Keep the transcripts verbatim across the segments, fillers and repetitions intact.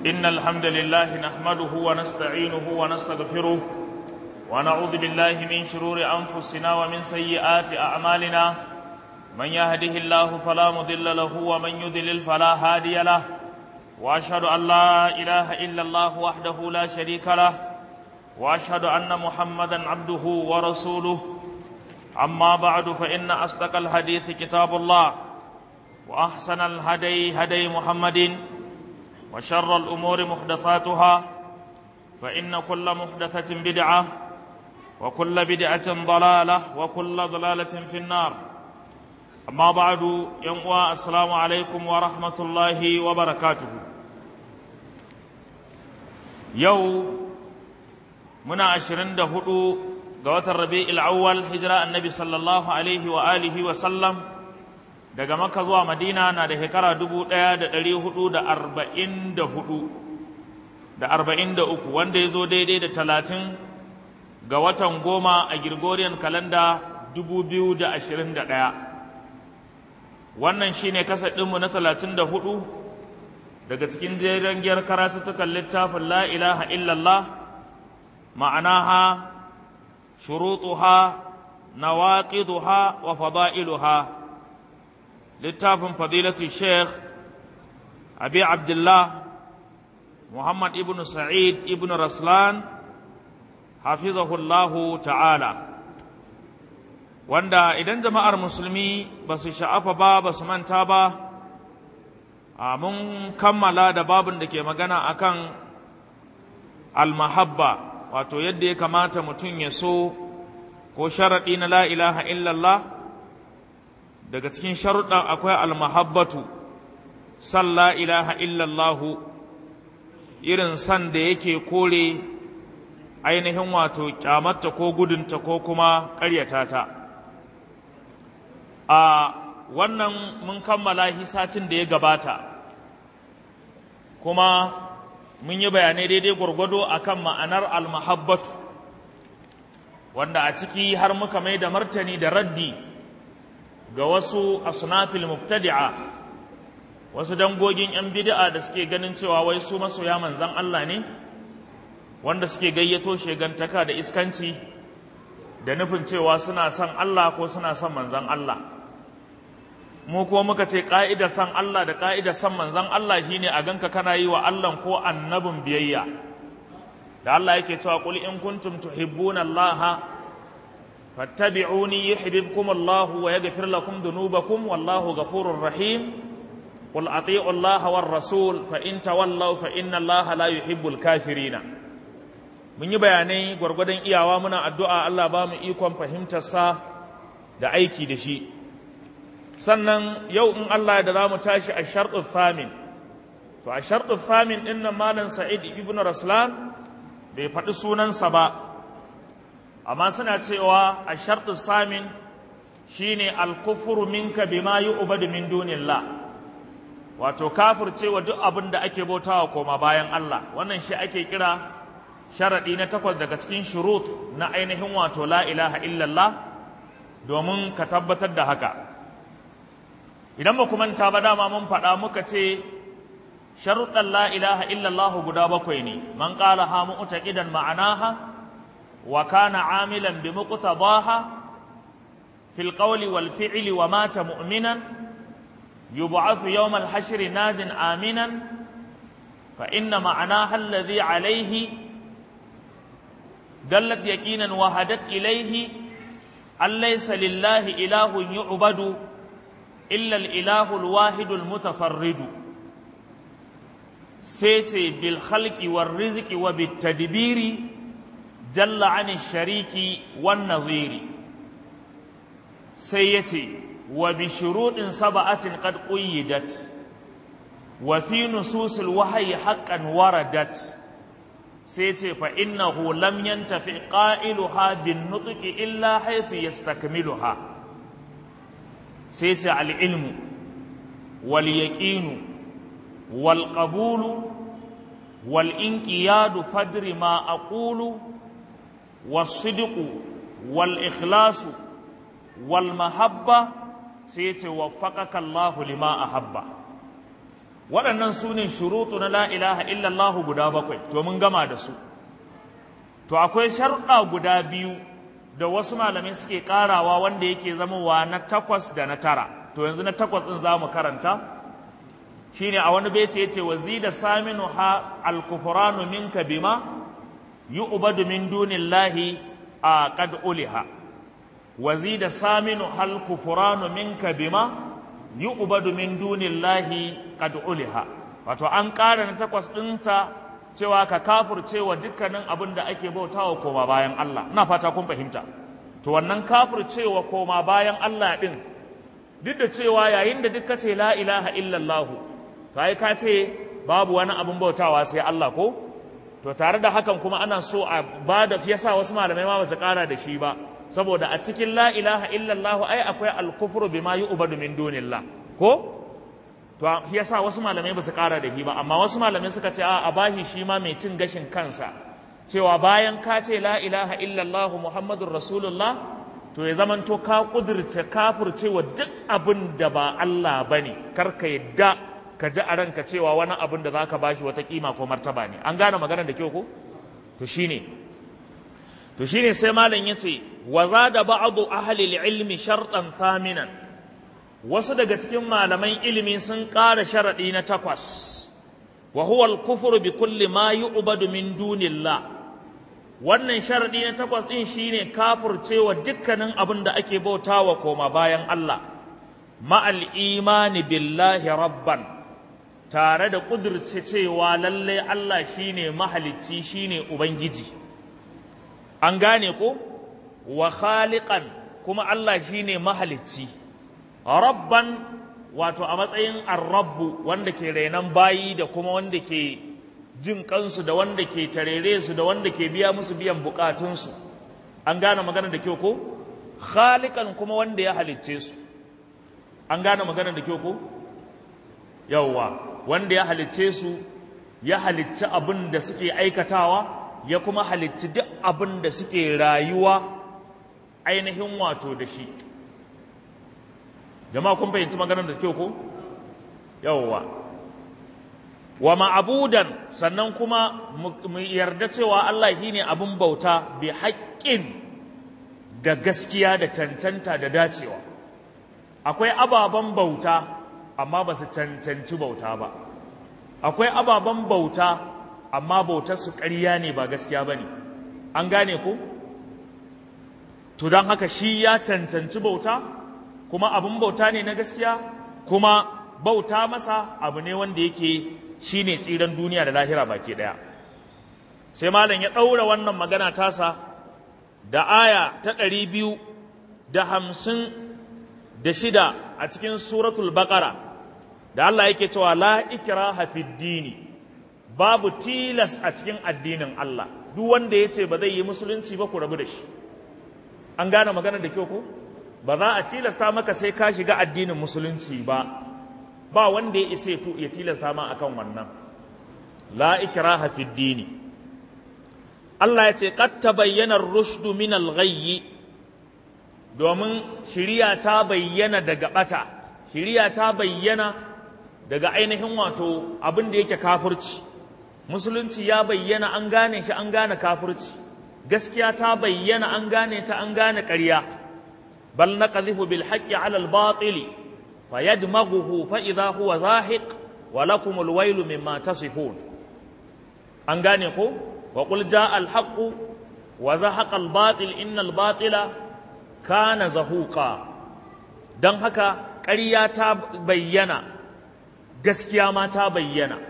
إن الحمد لله نحمده ونستعينه ونستغفره ونعوذ بالله من شرور أنفسنا ومن سيئات أعمالنا من يهده الله فلا مضل له ومن يضلل فلا هادي له وأشهد أن لا إله إلا الله وحده لا شريك له وأشهد أن محمدا عبده ورسوله أما بعد فإن أصدق الحديث كتاب الله وأحسن الهدي هدي محمد وشر الأمور محدثاتها فإن كل محدثة بدعة وكل بدعة ضلالة وكل ضلالة في النار أما بعد يوم السلام عليكم ورحمة الله وبركاته يوم منا عشرين دهدو قوات الربيع الأول هجرة النبي صلى الله عليه وآله وسلم daga Makka zuwa Madina na da shekara dubu ɗaya da ɗari hudu da arba'in da hudu da arba'in da uku wanda ya zo daidai da talatin ga watan goma a Gregorian kalanda dubu biyu da ashirin da ɗaya. Wannan shi ne kasa ɗinmu na talatin da hudu daga cikin jerin giyar karatuttukan littafin La ilaha illallah ma'anaha shurutuha nawaqiduha wa fada'iluha littafin fadilatu sheikh abi abdullah muhammad ibn sa'id ibn raslan hafizahullahu ta'ala wanda idan jama'ar musulmi ba su sha'afa ba ba su manta ba mun kammala da babin da ke magana akan almahabba wato yadda ya kamata mutum ya so ko sharaɗi na la ilaha illallah daga cikin sharuɗan akwai almahabbatu san la ilaha illallahu irin san da yake kore ainihin wato kyamatta ko gudunta ko kuma ƙaryata ta a wannan mun kammala hisacin da ya gabata kuma mun yi bayanai daidai gwargwado akan ma'anar almahabbatu wanda a ciki har muka mai da martani da raddi ga wasu asnafil mubtadi'a wasu dangogin yan bid'a da suke ganin cewa wai su masoya manzon Allah ne wanda suke gayyato shegantaka da iskanci da nufin cewa suna son Allah ko suna son manzon Allah mu kuma muka ce ka'idar son Allah da ka'idar son manzon Allah shine a ganka kana yi wa Allah ko annabin biyayya da Allah yake cewa qul in kuntum tuhibbuna Allah fattabi'uni yuhibbukum Allah wa yaghfir lakum dhunubakum wallahu ghafurur rahim qul ati'u Allah war rasul fa in tawallaw fa inna Allah la yuhibbul kafirin mun yi bayanai gurgurdan iyawa muna addu'a Allah ba mu ikon fahimtar sa da aiki da shi sannan yau in Allah da zamu tashi a shartu thamin to a shartu thamin din nan malam Sa'id ibn Raslan bai faɗi sunansa ba amma suna cewa a shartu samin shine al-kufru minka bima yu'badu min dunillah wato kafircewa duk abin da ake bautawa koma bayan Allah wannan shi ake kira sharadi na takwas daga cikin shurut na ainihin wato la ilaha illallah domin ka tabbatar da haka idan ba kuma ta ba dama mun faɗa muka ce sharuɗan la ilaha illallah guda bakwai ne man qala ha mu'taqidan ma'anaha wa kana amilan bi muqtadaha fil qawli wal fi'li wa mata mu'minan yub'athu yawm al hashr najin aminan fa inna ma'anaha alladhi alayhi dallat yaqinan wa hadat ilayhi an laysa lillahi ilahun yu'badu illa al ilahu al wahid al mutafarrid sai bil khalqi war rizqi wa bit tadbiri jalla an shariki wan naziri sai yace wa bi shuruɗin sab'atin qad quyyidat wa fi nususil wahyi haqqan waradat sai yace fa innahu lam yantafi qailuha bin nutqi illa haythu yastakmiluha sai yace al ilmu wal yaqinu wal qabulu wal inqiyadu fadri ma aqulu والصدق والإخلاص والمحبة سيتي وفقك الله لما أحب waɗannan su ne shurutu na la ilaha illallah guda bakwai, to mun gama da su. To akwai sharɗa guda biyu da wasu malamai suke ƙarawa wanda yake zamowa na takwas da na tara. To yanzu na takwas ɗin za mu karanta, shi ne a wani baiti yace wazida saminu ha alkufranu minka bima yu'badu min dunillahi a qad uliha. wazida saminu hal kufranu minka bima yu'badu min dunillahi qad uliha. Wato an ƙara na takwas ɗinta cewa ka kafircewa dukkanin abin da ake bautawa koma bayan Allah. Ina fata kun fahimta. To wannan kafircewa koma bayan Allah din, duk da cewa yayin da duk kace la ilaha illallah, to ai ka ce babu wani abin bautawa sai Allah ko? To tare da hakan kuma ana so a bada, yasa wasu malamai ma ba su ƙara da shi ba, saboda a cikin la ilaha illallah ai akwai al-kufru bima yu'badu min dunillah ko? To yasa wasu malamai ba su ƙara da shi ba, amma wasu malamai suka ce a bahi shi ma mai cin gashin kansa, cewa bayan ka ce la ilaha illallah muhammadur rasulullah, to ya zamanto ka kudurta kafircewa duk abin da ba Allah bane, kar ka yadda ka ji a ranka cewa wani abin da zaka bashi wata kima ko martaba ne. An gane maganar da kyau ko? To shine to shine sai malam yace wa zada ba'du ahli al-ilmi shartan thaminan. Wasu daga cikin malaman ilimi sun ƙara sharaɗi na takwas, wa huwa al-kufru bi kulli ma yu'badu min dunillah. Wannan sharaɗi na takwas ɗin shine kafircewa dukkanin abin da ake bautawa koma bayan Allah, ma'al imani billahi rabban, tare da ƙudurce cewa lalle Allah shine mahalicci, shine ubangiji. An gane ko? Wa khaliqan, kuma Allah shine mahalicci. Rabban, wato a matsayin ar-rabbu, wanda ke renon bayi da kuma wanda ke jin kansu da wanda ke tarere su da wanda ke biya musu biyan bukatunsu. An gane magana da kyau ko? Khaliqan, kuma wanda ya halicce su. An gane magana da kyau ko? Yawwa, wanda ya halicce su, ya halicci abin da suke aikatawa, ya kuma halicci duk abin da suke rayuwa ainihin wato da shi. Jama'a kun fahimci maganar da kyau ko? Yawwa. Wa ma'abudan, sannan kuma mu yarda cewa Allah shine abin bauta bi haƙƙin, da gaskiya da cancanta da dacewa. Akwai ababen bauta amma ba su cancanci bauta ba. Akwai ababen bauta amma bautar su ƙarya ne ba gaskiya bane. An gane ko? To don haka shi ya cancanci bauta, kuma abin bauta ne na gaskiya, kuma bauta masa abu ne wanda yake shine tsiran duniya da lahira baki daya. Sai malam ya daura wannan magana tasa da aya ta ɗari biyu da hamsin da shida a cikin suratul baqara, da Allah yake cewa la ikraha fid dini, babu tilas a cikin addinin Allah. Duk wanda yace ba zai yi musulunci ba, ku rabu da shi. An gane magana da kyau ko? Ba za a tilasta maka sai ka shiga addinin musulunci ba, ba wanda ya isa ya tilasta ma akan wannan. La ikraha fid dini. Allah ya ce qad tabayyana ar-rushdu min al-ghayy, domin shiriya ta bayyana daga bata, shiriya ta bayyana daga ainihin wato abin da yake kafirci. Musulunci ya bayyana, an gane shi, an gane kafirci. Gaskiya ta bayyana, an gane ta, an gane ƙarya. بل نقذف بالحق على الباطل فيدمغه فإذا هو زاهق ولكم الويل مما تصفون. an gane ko? wa qul jaa al-haqq wa zahaqa al-batil inna al-batila kana zahuqa. dan haka ƙarya ta bayyana, gaskiya ma ta bayyana.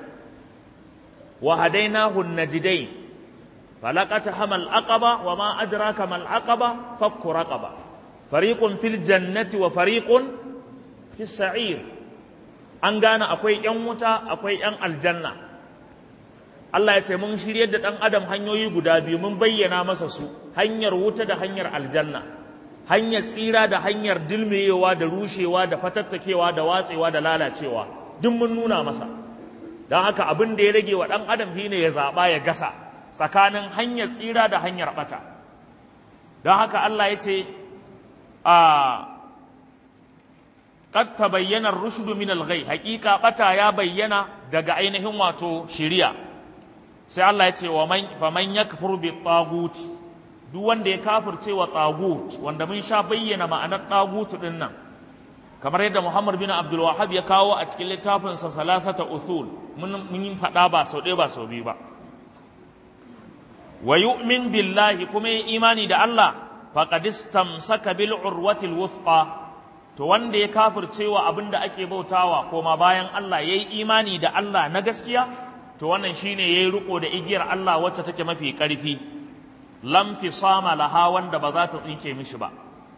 wa hadainahu an-najdayn falaqataha al-aqaba wa ma adraka mal aqaba fakku raqaba fariqun fil jannati wa fariqun fis sa'ir. An gane akwai ƴan wuta, akwai ƴan aljanna. Allah ya ce mun shiryar da ɗan adam hanyoyi guda biyu, mun bayyana masa su, hanyar wuta da hanyar aljanna, hanyar tsira da hanyar dilmiyewa da rushewa da fatattakewa da watsewa da lalacewa, duk mun nuna masa. Don haka abin da ya rage wa ɗan adam shine ya zaɓa ya gasa tsakanin hanyar tsira da hanyar ɓata. Don haka Allah ya ce a qad tabayyana ar-rushdu min al-ghay haqiqa bata ya bayyana daga ainihin wato shiriya sai Allah ya ce wa man faman yakfur bi tagut duk wanda ya kafirce wa tagut wanda mun sha bayyana ma'anar tagut din nan kamar yadda Muhammad bin Abdul Wahhab ya kawo a cikin littafin sa salasata usul mun mun fada ba sau ɗaya ba sau biyu ba wa yu'min billahi kuma imani da Allah faqad istamsaka bil urwatil wuthqa to wanda ya kafircewa abinda ake bautawa koma bayan Allah yayi imani da Allah na gaskiya to wannan shine yayi riko da igiyar Allah wacce take mafi karfi lam fisama laha wanda ba za ta tsinke mishi ba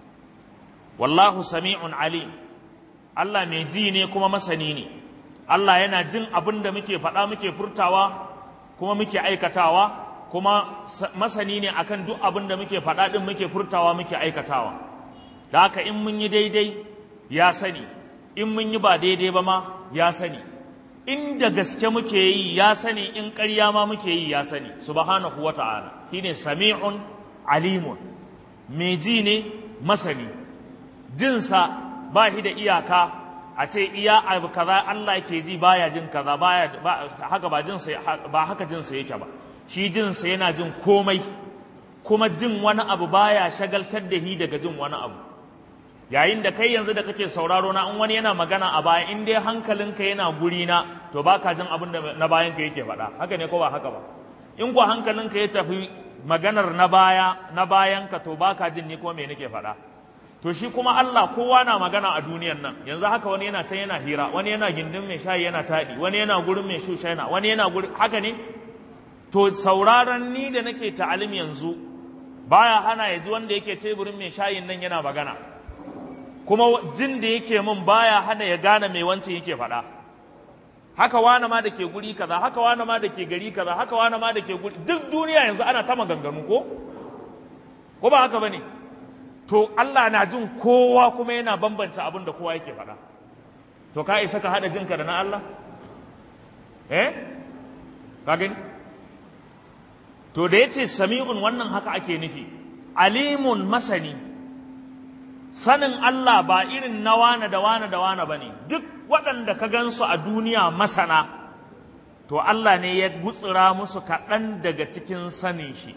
wallahu sami'un alim Allah mai ji ne kuma masani ne Allah yana jin abinda muke faɗa muke furtawa kuma muke aikatawa kuma masani ne akan duk abin da muke faɗa ɗin muke furtawa muke aikatawa da haka in mun yi daidai ya sani in mun yi ba daidai ba ma ya sani in da gaske muke yi ya sani in ƙarya ma muke yi ya sani subhanahu wa ta'ala shine sami'un alimun mai ji ne masani jinsa ba shi da iyaka a ce iya abu kaza Allah ke ji baya jin kaza baya haka ba jinsa ba haka jinsa yake ba shi jinsa yana jin komai kuma jin wani abu baya shagaltar da shi daga jin wani abu yayin da kai yanzu da kake sauraro na in wani yana magana a baya in dai hankalinka yana guri na to baka jin abin da na bayan ka yake faɗa haka ne ko ba haka ba in ko hankalinka ya tafi maganar na baya na bayan ka to baka jin ni kuma me nake faɗa to shi kuma Allah kowa na magana a duniyar nan yanzu haka wani yana can yana hira wani yana gindin mai shayi yana taɗi wani yana gurin mai shushaina wani yana gurin haka ne to sauraron ni da nake ta'alim yanzu baya hana ya ji wanda yake teburin mai shayin nan yana magana kuma jin da yake min baya hana ya gane mai wancan yake faɗa haka wani ma da ke guri kaza haka wani ma da ke gari kaza haka wani ma da ke guri duk duniya yanzu ana ta maganganu ko ko ba haka bane to Allah na jin kowa kuma yana bambanta abin da kowa yake faɗa to ka isa ka hada jinka da na Allah eh ka gani to da yace sami'un wannan haka ake nufi alimun masani sanin Allah ba irin na wane da wane da wane bane duk waɗanda ka gansu a duniya masana to Allah ne ya gutsura musu kaɗan daga cikin sanin shi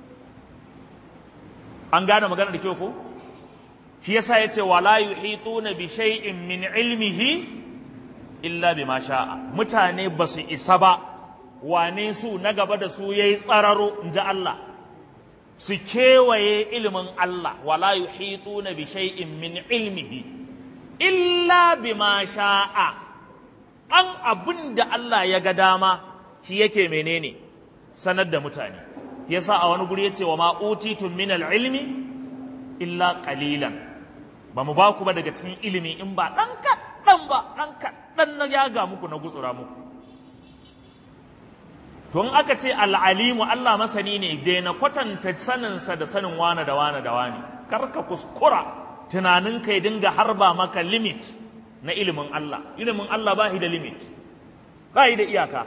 an gane magana da kyau ko shi yasa yace wala yuhituna bi shay'in min ilmihi illa bima sha'a mutane basu isa ba wane su na gaba da su yayi tsararo inji Allah su kewaye ilimin Allah wala yuhituna bi shay'in min ilmihi illa bima sha'a an abinda Allah ya ga dama shi yake menene sanar da mutane yasa a wani guri yace wa ma utitum min al-ilmi illa qalilan ba mu ba ku ba daga cikin ilimi in ba dan kaɗan ba dan kaɗan na yaga muku na gutsura muku to in aka ce al'alimu Allah masani ne da na kwatanta saninsa da sanin wane da wane da wane karka kuskura tunanin ka ya dinga harba maka limit na ilimin Allah ilimin Allah ba shi da limit ba shi da iyaka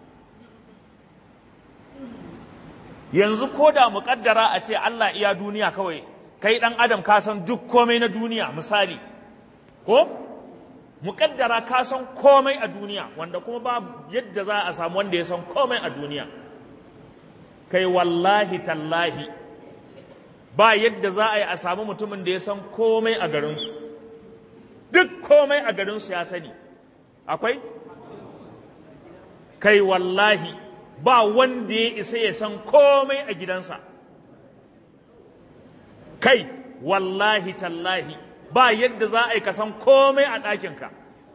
yanzu ko da muƙaddara a ce Allah iya duniya kawai kai ɗan adam ka san duk komai na duniya misali ko muƙaddara ka san komai a duniya wanda kuma ba yadda za a samu wanda ya san komai a duniya kai wallahi tallahi ba yadda za a yi a samu mutumin da ya san komai a garinsu duk komai a garinsu ya sani akwai kai wallahi ba wanda ya isa ya san komai a gidansa kai wallahi tallahi ba yadda za a yi ka san komai a ɗakinka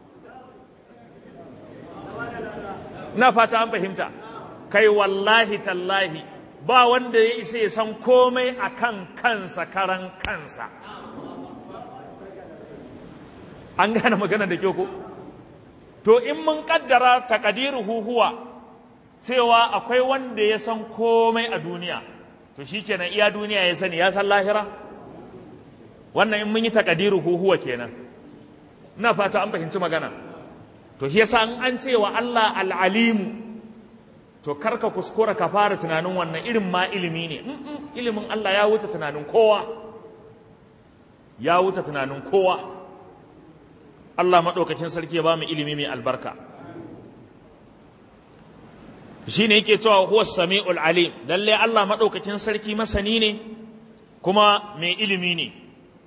na fata an fahimta kai wallahi tallahi ba wanda ya isa ya san komai a kan kansa karan kansa an gane magana da kyau ko to in mun kaddara takadiruhu huwa cewa akwai wanda ya san komai a duniya to shikenan iya duniya ya sani ya san lahira wannan in mun yi takadiruhu huwa kenan ina fata an fahimci magana to shi yasa in an cewa Allah al-alimu to karka kuskura ka fara tunanin wannan irin ma ilimi ne ilimin Allah ya wuce tunanin kowa ya wuce tunanin kowa Allah maɗaukakin sarki ya ba mu ilimi mai albarka. Shi ne yake cewa huwa sami'ul alim, lalle Allah maɗaukakin sarki masani ne kuma mai ilimi ne.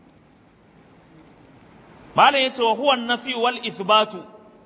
Malam ya ce wa huwa nafi wal ithbatu,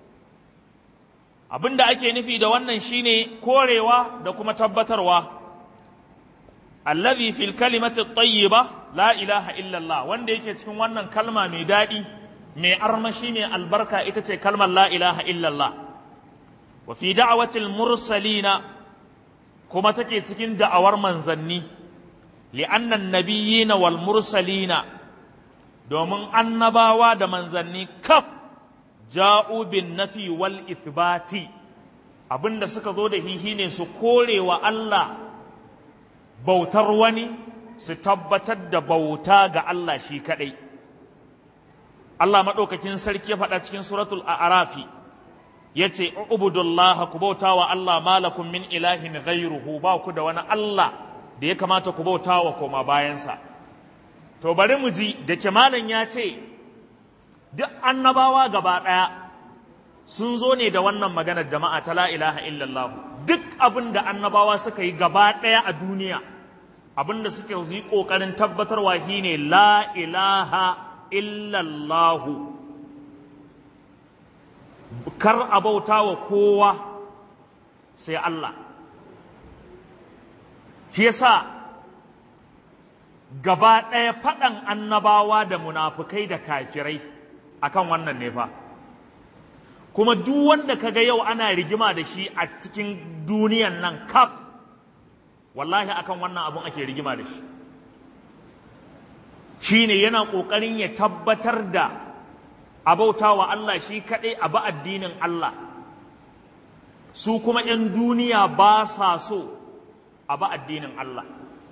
abinda ake nufi da wannan shine korewa da kuma tabbatarwa. Allazi fil kalimati tayyiba la ilaha illallah, wanda yake cikin wannan kalma mai daɗi mai armashi mai albarka ita ce kalmar la ilaha illallah. Wa fi da'awatil mursalina, kuma take cikin da'awar manzanni, li'anna an-nabiyyina wal mursalina, domin annabawa da manzanni kaf ja'u bin nafi wal ithbati, abinda suka zo da hihi ne su kore wa Allah bautar wani, su tabbatar da bauta ga Allah shi kadai. Allah maɗaukakin sarki ya faɗa cikin suratul a'rafi yace ubudullah, ku bauta wa Allah, malakum min ilahin ghayruhu, ba ku da wani Allah da ya kamata ku bauta wa koma bayansa. To bari mu ji, da ke malam ya ce duk annabawa gaba ɗaya sun zo ne da wannan maganar jama'a ta la ilaha illallah. Duk abin da annabawa suka yi gaba ɗaya a duniya, abin da suke yi ƙoƙarin tabbatarwa shine la ilaha illallahu, kar a bauta wa kowa sai Allah. Shi yasa gaba ɗaya faɗan annabawa da munafukai da kafirai akan wannan ne fa. Kuma duk wanda kaga yau ana rigima da shi a cikin duniyan nan kaf, wallahi akan wannan abun ake rigima da shi. Shine yana ƙoƙarin ya tabbatar da abauta wa Allah shi kaɗai a ba addinin Allah, su kuma ‘yan duniya ba sa so a ba addinin Allah.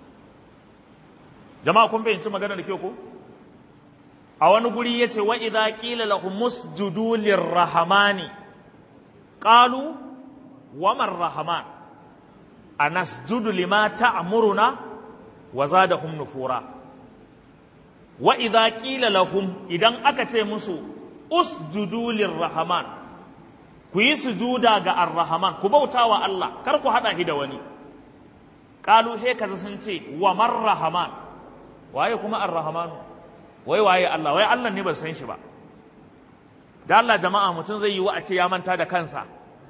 Jama'a kun fahimci magana da kyau ko? A wani guri ya ce wa idza qila lahum usjudu lirrahmani qalu wa man rahman anasjudu lima ta'muruna wa zadahum nufura. Wa idza qila lahum, idan aka ce musu usjudu lirrahman, ku yi sujuda ga ar-rahman, ku bauta wa Allah, kar ku hada shi da wani. Qalu he kaza sun ce wa man rahman, waye kuma ar-rahman, wai waye Allah, wai Allah ne ba san shi ba. Da Allah jama'a, mutum zai yi wa a ce ya manta da kansa,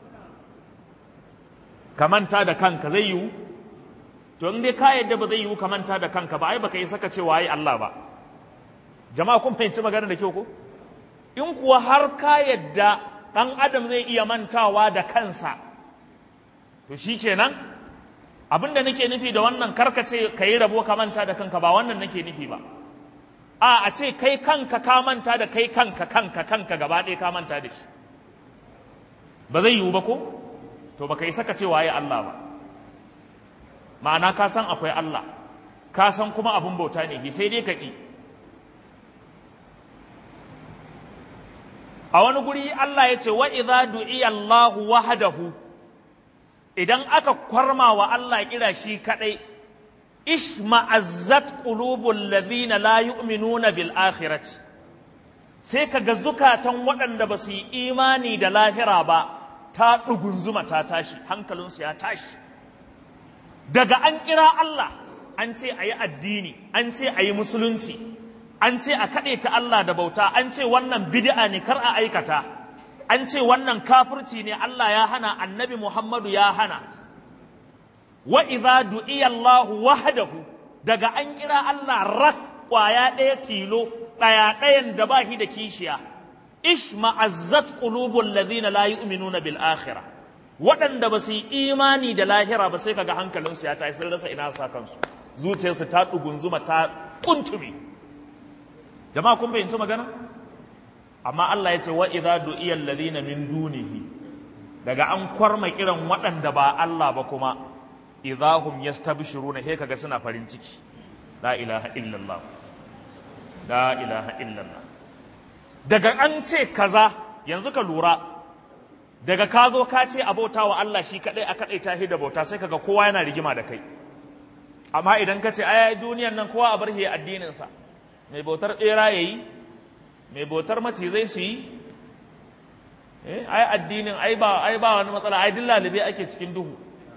ka manta da kanka zai yi? To in dai ka yadda ba zai yi ka manta da kanka ba, ai baka yi saka ce waye Allah ba. Jama'a kun fahimci magana da kyau ko? In kuwa har ka yadda ɗan adam zai iya mantawa da kansa, to shi kenan abin da nake nufi da wannan karkace ka yi rabo ka manta da kanka, ba wannan nake nufi ba. A a ce kai kanka ka manta da kai kanka kanka kanka gaba ɗaya ka manta da shi, ba zai yiwu ba ko? To baka yi saka cewa ya Allah ba. Ma'ana ka san akwai Allah, ka san kuma abin bauta ne, sai dai ka ƙi. A wani guri Allah ya ce wa idza du'iya Allahu wahdahu, idan aka kwarma wa Allah kira shi kadai, ishma'azzat qulubul ladhina la yu'minuna bil akhirati, sai kaga zukatan waɗanda ba su yi imani da lahira ba ta dugunzuma ta tashi, hankalinsu ya tashi. Daga an kira Allah, an ce ayi addini, an ce ayi musulunci, an ce a kaɗe ta Allah da bauta, an ce wannan bid'a ne kar a aikata, an ce wannan kafirci ne Allah ya hana, annabi Muhammadu ya hana. Wa idza du'iya Allahu wahdahu, daga an kira Allah rak kwaya ɗaya tilo, ɗaya ɗayan da ba shi da kishiya, ishma'azzat qulubul ladhina la yu'minuna bil akhirah, waɗanda ba su yi imani da lahira ba sai kaga hankalinsu ya tashi, sun rasa ina sa kansu, zuciyarsu ta dugunzuma ta kuntume. Jama'a kun fahimci magana? Amma Allah ya ce wa idza du'iya alladhina min dunihi, daga an kwarma kiran waɗanda ba Allah ba kuma, idahum yastabshiruna, he kaga suna farin ciki. La ilaha illallah, la ilaha illallah. Daga an ce kaza, yanzu ka lura, daga ka zo ka ce abota wa Allah shi kadai a kadai tahi da bauta, sai kaga kowa yana rigima da kai. Amma idan ka ce ai duniyar nan kowa a bar shi addinin sa, mai bautar ɓera ya yi, mai bautar macizai su yi, eh ai addinin ai ba ai ba wani matsala ai dillalibe ake cikin duhu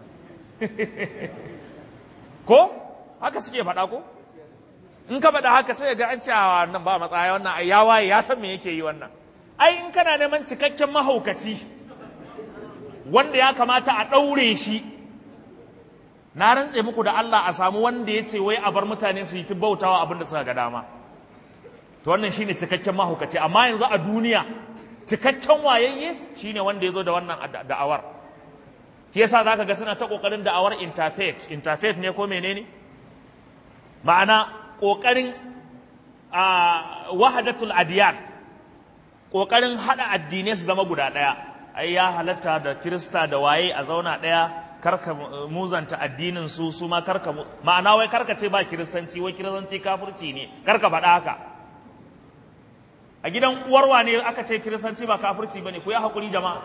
ko haka suke faɗa ko in ka faɗa haka sai ga an ce a wannan ba matsaya wannan ai ya waye ya san me yake yi wannan ai in kana neman cikakken mahaukaci wanda ya kamata a ɗaure shi na rantse muku da Allah a samu wanda ya ce wai a bar mutane su yi bautawa abin da suka ga dama to wannan shine cikakken mahaukaci amma yanzu a duniya cikakken wayayye shine wanda ya zo da wannan da'awar shi yasa zaka ga suna ta kokarin da'awar interfaith interfaith ne ko menene ma'ana kokarin a wahdatul adiyan kokarin hada addinai su zama guda daya ai ya halatta da kirista da waye a zauna daya karka muzanta addinin su su ma karka ma'ana wai karka ce ba kiristanci wai kiristanci kafirci ne karka faɗa haka a gidan uwarwa ne aka ce kiristanci ba kafirci bane ku ya hakuri jama'a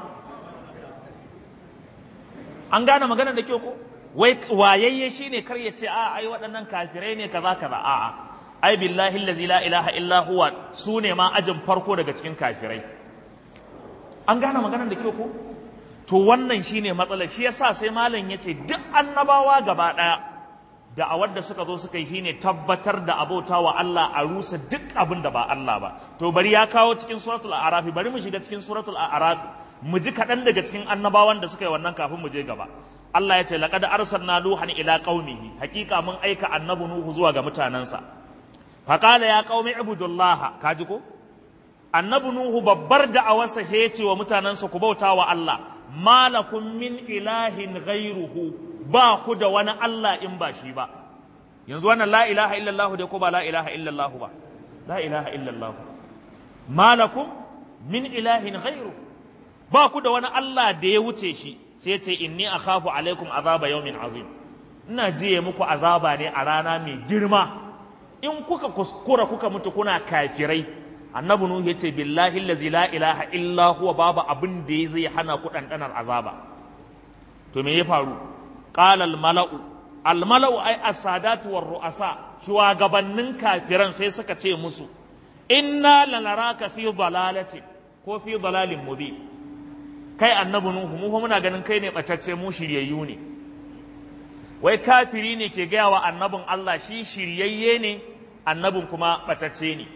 an gane maganar da kyau ko wai wayayye shine kar ya ce a ai waɗannan kafirai ne kaza kaza a a ai billahi allazi la ilaha illa huwa sune ma ajin farko daga cikin kafirai an gane maganar da kyau ko to wannan shine matsalar shi yasa sai malam yace duk annabawa gaba daya da a wadda suka zo suka yi shine tabbatar da abota wa Allah a rusa duk abin da ba Allah ba to bari ya kawo cikin suratul a'raf bari mu shiga cikin suratul a'raf mu ji kadan daga cikin annabawan da suka yi wannan kafin mu je gaba Allah ya ce laqad arsalna nuhan ila qaumihi hakika mun aika annabi nuhu zuwa ga mutanansa faqala ya qaumi ibudullaha kaji ko annabi nuhu babbar da'awarsa ya ce wa mutanansa ku bauta wa Allah malakum min ilahin ghayruhu ba ku da wani Allah in ba shi ba yanzu wannan la ilaha illallah dai ko ba la ilaha illallah ba la ilaha illallah malakum min ilahin ghayru ba ku da wani Allah da ya wuce shi sai ya ce inni akhafu alaikum azaba yawmin azim ina jiye muku azaba ne a rana mai girma in kuka kuskura kuka mutu kuna kafirai annabi nuhu yace billahi allazi la ilaha illa huwa babu abin da zai hana ku dandanar azaba to me ya faru qala al mala'u al mala'u ay as-sadatu war ru'asa shugabannin kafiran sai suka ce musu inna lanaraka fi dalalati ko fi dalalin mubin kai annabi nuhu mu fa muna ganin kai ne bacacce mu shiryayyu ne wai kafiri ne ke gaya wa annabin Allah shi shiryayye ne annabin kuma bacacce ne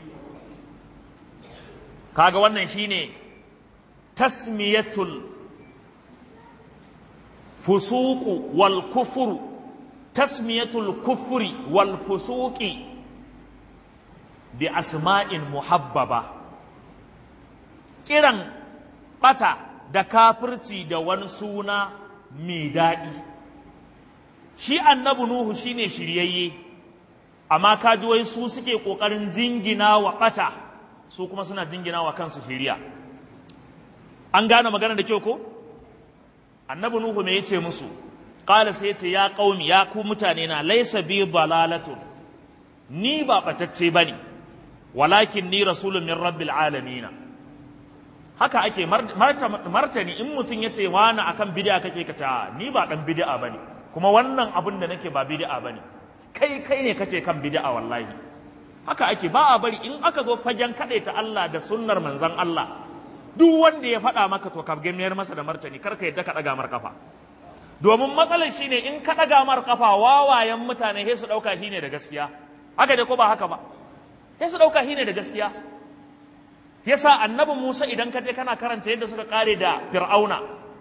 kaga wannan shine tasmiyatul fusuqu wal kufru tasmiyatul kufri wal fusuqi bi asma'in muhabbaba kiran bata da kafirci da wani suna mai daɗi shi annabi nuhu shine shiryayye amma kaji wai su suke kokarin jingina wa bata su kuma suna jingina wa kansu shiriya an gane magana da kyau ko annabi nuhu me yace musu qala sai yace ya qaumi ya ku mutane na laysa bi dalalatun ni ba batacce bane walakin ni rasulun min rabbil alamin haka ake martani in mutun yace wani akan bid'a kake kace ni ba dan bid'a bane kuma wannan abin da nake ba bid'a bane kai kai ne kake kan bid'a wallahi haka ake ba a bari in aka zo fagen ta Allah da sunnar manzon Allah duk wanda ya faɗa maka to ka gamiyar masa da martani karka yadda ka ɗaga mar kafa domin matsalar shine in ka ɗaga mar kafa wawayen mutane sai su ɗauka shine da gaskiya haka dai ko ba haka ba sai su ɗauka shine da gaskiya yasa annabi Musa idan ka je kana karanta yadda suka kare da Fir'auna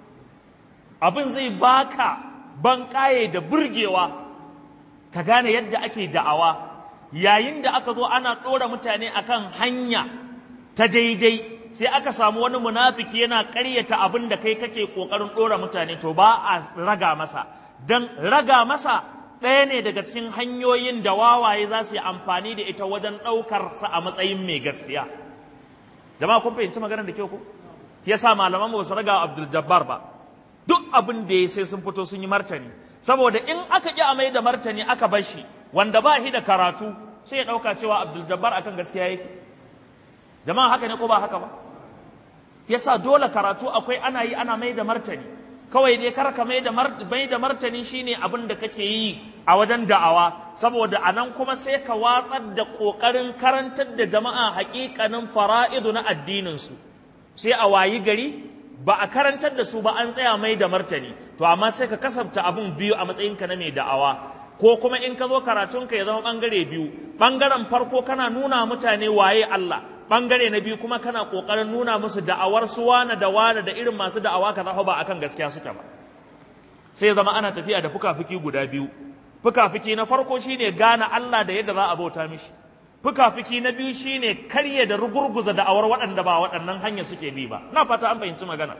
abin zai baka ban kaye da burgewa ka gane yadda ake da'awa yayin da aka zo ana ɗora mutane akan hanya ta daidai sai aka samu wani munafiki yana ƙaryata abin da kai kake ƙoƙarin ɗora mutane to ba a raga masa don raga masa ɗaya ne daga cikin hanyoyin da wawaye za su yi amfani da ita wajen ɗaukar sa a matsayin mai gaskiya jama'a kun fahimci maganar da kyau ko yasa malaman ba su raga Abdul Jabbar ba duk abin da ya sai sun fito sun yi martani saboda in aka ƙi a mai da martani aka bar shi wanda ba shi da karatu sai ya ɗauka cewa Abdul Jabbar akan gaskiya yake jama'a haka ne ko ba haka ba yasa dole karatu akwai ana yi ana mai da martani kawai dai kar ka mai da mai da martani shine abin da kake yi a wajen da'awa saboda anan kuma sai ka watsar da kokarin karantar da jama'a haƙiƙanin fara'idu na addinin su sai a wayi gari ba a karantar da su ba an tsaya mai da martani, to amma sai ka kasabta abun biyu a matsayinka na mai da'awa, ko kuma in ka zo karatunka ya zama ɓangare biyu, ɓangaren farko kana nuna mutane waye Allah, ɓangare na biyu kuma kana ƙoƙarin nuna musu da'awar su wane da wane da irin masu da'awa ka zafa ba akan gaskiya suke ba. Sai ya zama ana tafiya da fuka-fuki guda biyu. Fuka-fuki na farko shine gane Allah da yadda za a bauta mishi. Fuka-fuki na biyu shine karye da rugurguza da'awar waɗanda ba waɗannan hanya suke bi ba. Na fata an fahimci magana.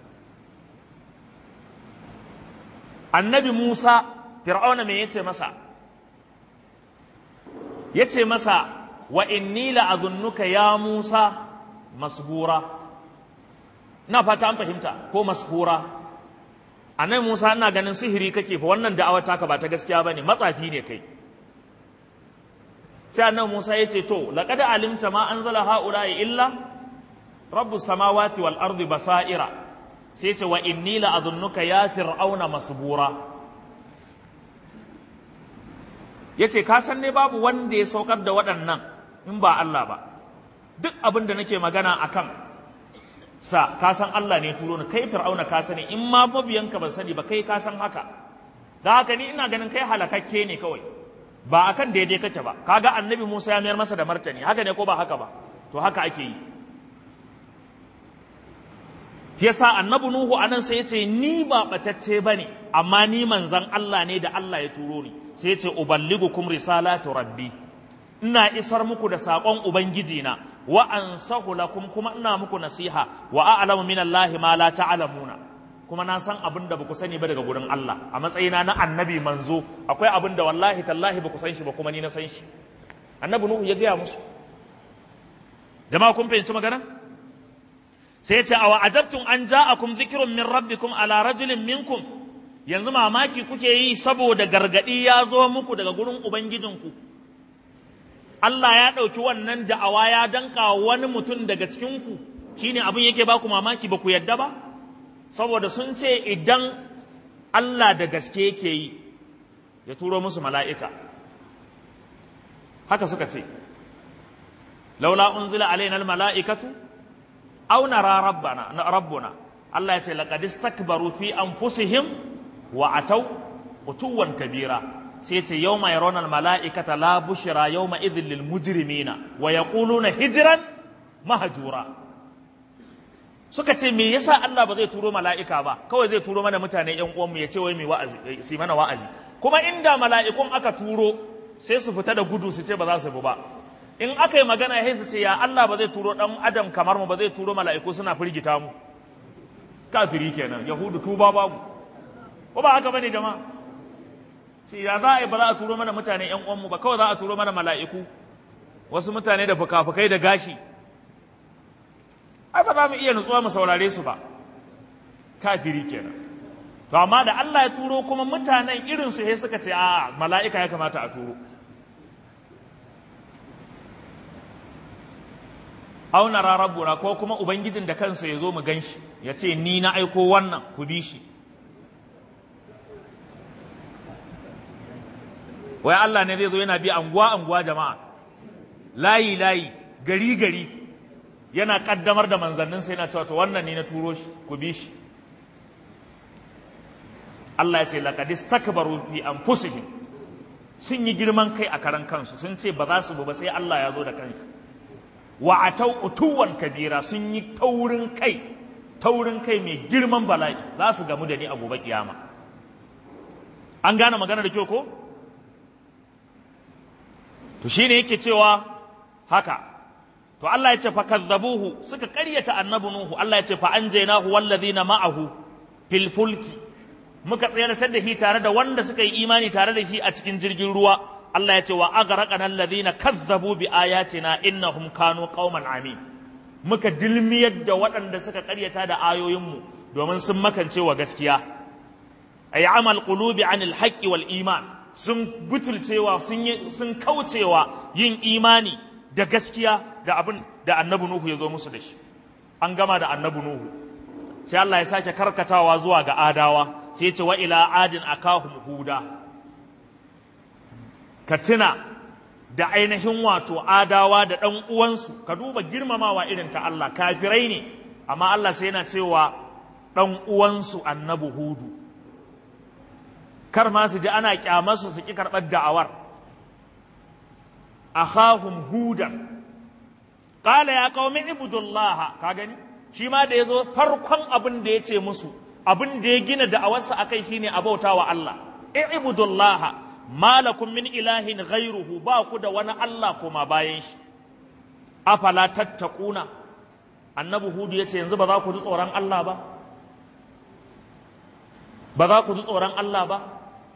Annabi Musa, Fir'auna me yace masa? Yace masa wa inni la'adhunnuka ya Musa masbura. Na fata an fahimta ko masbura. Annabi Musa ina ganin sihiri kake fa wannan da'awar taka ba ta gaskiya bane, matsafi ne kai. Sai annabi Musa ya ce to laqad alimta ma anzala haula'i illa rabbus samawati wal ardi basaira. Sai ce wa inni la adhunnuka ya fir'auna masbura. Yace ka san ne babu wanda ya saukar da waɗannan in ba Allah ba. Duk abin da nake magana akan sa ka san Allah ne turo ni, kai fir'auna ka sani, in ma mabiyanka ba sani ba kai ka san haka. Da haka ni ina ganin kai halakakke ne kawai, ba akan daidai kake ba. Kaga annabi Musa ya mayar masa da martani, haka ne ko ba haka ba? To haka ake yi. Yasa annabi Nuhu anan sai yace ni ba batacce bane, amma ni manzon Allah ne da Allah ya turo ni. Sai yace uballigukum risalatu rabbi, ina isar muku da sakon ubangiji na, wa ansahu lakum kuma ina muku nasiha, wa a'lamu minallahi ma la ta'lamuna, kuma na san abin da baku sani ba daga gurin Allah. A matsayina na annabi manzo akwai abin da wallahi tallahi baku san shi ba kuma ni na san shi. Annabi Nuhu ya gaya musu. Jama'a kun fahimci magana? Sai ya ce awa ajabtum an ja'akum dhikrun min rabbikum ala rajulin minkum, yanzu mamaki kuke yi saboda gargadi ya zo muku daga gurin ubangijinku. Allah ya ɗauki wannan da'awa ya danka wani mutum daga cikinku, shine abin yake ba ku mamaki ba ku yadda ba? Saboda sun ce idan Allah da gaske yake yi ya turo musu mala'ika. Haka suka ce, laula unzila alaina mala'ikatu aw nara rabbana rabbuna. Allah ya ce laqad istakbaru fi anfusihim wa ataw utuwan kabira. Sai ce yawma yarawna almala'ikata la bushra yawma idhil lil mujrimina wa yaquluna hijran mahjura. Suka ce me yasa Allah ba zai turo mala'ika ba, kawai zai turo mana mutane ƴan uwan mu ya ce wai mai wa'azi sai mana wa'azi. Kuma inda mala'ikun aka turo sai su fita da gudu su ce ba za su bi ba. In aka yi magana sai su ce ya Allah ba zai turo dan adam kamar mu ba, zai turo mala'iku suna firgita mu. Kafiri kenan, yahudu tuba babu. Ko ba haka bane jama'a? sai ya za a yi ba za a turo mana mutane ‘yan uwanmu ba, kawai za a turo mana mala'iku, wasu mutane da fuka-fukai da gashi. Ai ba za mu iya nutsuwa mu saurare su ba, kafiri kenan. To amma da Allah ya turo kuma mutanen irinsu sai suka ce a mala'ika ya kamata a turo. Auna rarabbuna ko kuma Ubangijin da kansa ya zo mu gan shi, ya ce ni na aiko wannan ku bi shi. Wai Allah ne zai zo yana bi anguwa anguwa jama'a, layi layi, gari gari, yana kaddamar da manzannin sai yana cewa to wannan ne na turo shi ku bi shi. Allah ya ce laqad istakbaru fi anfusihim, sun yi girman kai a karan kansu, sun ce ba za su ba sai Allah ya zo da kanshi. Wa atau utuwan kabira, sun yi taurin kai, taurin kai mai girman bala'i, za su gamu da ni a gobe kiyama. An gane magana da kyau ko? To shine yake cewa haka. To Allah ya ce fa kazzabuhu, suka ƙaryata annabi Nuhu. Allah ya ce fa anjaynahu wallazina ma'ahu fil fulki, muka tsayar da shi tare da wanda suka yi imani tare da shi a cikin jirgin ruwa. Allah ya ce wa aghraqana alladhina kazzabu bi ayatina innahum kanu qauman amin, muka dilmiyar da waɗanda suka ƙaryata da ayoyinmu domin sun makance wa gaskiya. Ay amal qulubi anil haqqi wal iman, sun butulcewa sun sun kaucewa yin imani da gaskiya da abin da annabi Nuhu ya zo musu da shi. An gama da annabi Nuhu, sai Allah ya sake karkatawa zuwa ga Adawa, sai ya ce wa ila adin akahum huda. Ka tuna da ainihin wato Adawa da ɗan uwansu, ka duba girmamawa irin ta Allah, kafirai ne amma Allah sai yana cewa ɗan uwansu annabi hudu, kar ma su ji ana kyamarsu su ki karɓar da'awar. akhahum hudan qala ya qaumi ibudullaha, ka gani shi ma da yazo farkon abin da yace musu, abin da ya gina da'awarsa akai shine abautawa Allah. ibudullaha ma lakum min ilahin ghayruhu, ba ku da wani Allah kuma bayan shi. afala tattaquna, annabi hudu yace yanzu ba za ku ji tsoron Allah ba ba za ku ji tsoron Allah ba.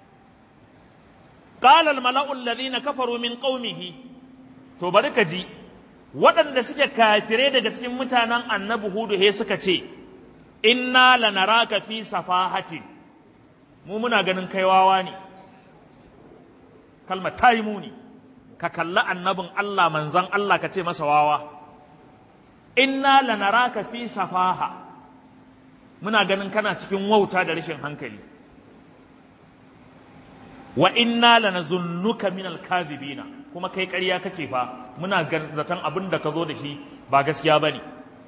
qala al mala'u alladhina kafaru min qaumihi, to bari ka ji waɗanda suke kafire daga cikin mutanen annabi hudu he suka ce, inna lanaraka fi safahatin, mu muna ganin kai wawa ne. kalmar ta yi muni, ka kalla annabin Allah manzan Allah ka ce masa wawa. inna lanaraka fi safaha, muna ganin kana cikin wauta da rashin hankali. wa inna lanazunnuka minal kadhibina, kuma kai ƙarya kake fa, muna zaton abin da ka zo da shi ba gaskiya bane.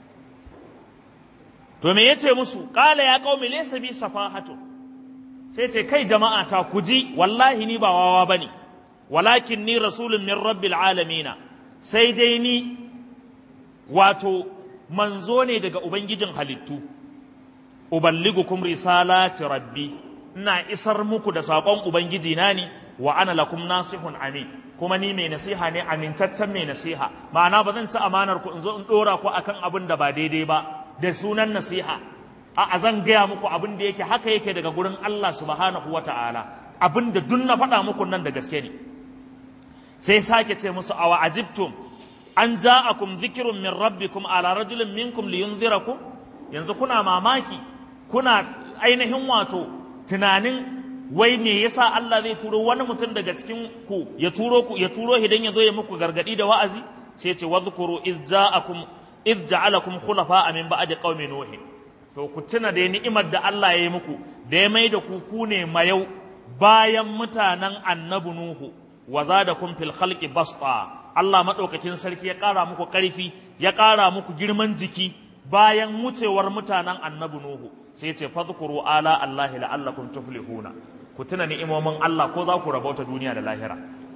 to me yace musu? qala ya qaumi laysa bi safahatu, sai ce kai jama'a ta kuji, wallahi ni ba wawa bane, walakin ni rasulun min rabbil alamin, sai dai ni wato manzo ne daga ubangijin halittu. uballigukum risalati rabbi, ina isar muku da saƙon ubangiji na ne. wa ana lakum nasihun amin, kuma ni mai nasiha ne, amintaccen mai nasiha. ma'ana ba zan ci amanar ku in zo in dora ku akan abin da ba daidai ba da sunan nasiha. a zan gaya muku abin da yake haka yake daga gurin Allah subhanahu wata'ala, abin da duk na faɗa muku nan da gaske ne. sai sake ce musu, awa ajibtum an ja'akum dhikrun min rabbikum ala rajulin minkum liyunzirakum, yanzu kuna mamaki, kuna ainihin wato tunanin wai me yasa Allah zai turo wani mutum daga cikin ku ya turo ku ya turo hidan ya zo ya muku gargadi da wa'azi. sai ce wadhkuru iz ja'akum iz ja'alakum khulafa min ba'di qaumi nuh, to ku tuna da ni'imar da Allah ya yi muku, da ya mai da ku ku ne mayau bayan mutanen annabi nuhu. wa zadakum fil khalqi basta, Allah madaukakin sarki ya kara muku karfi, ya kara muku girman jiki bayan wucewar mutanen annabi nuhu. sai ce fadhkuru ala allahi la'allakum tuflihuna, ku tuna ni'imomin Allah ko za ku rabauta duniya da lahira.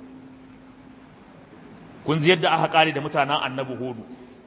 kun ji yadda aka kare da mutanen annabi hudu.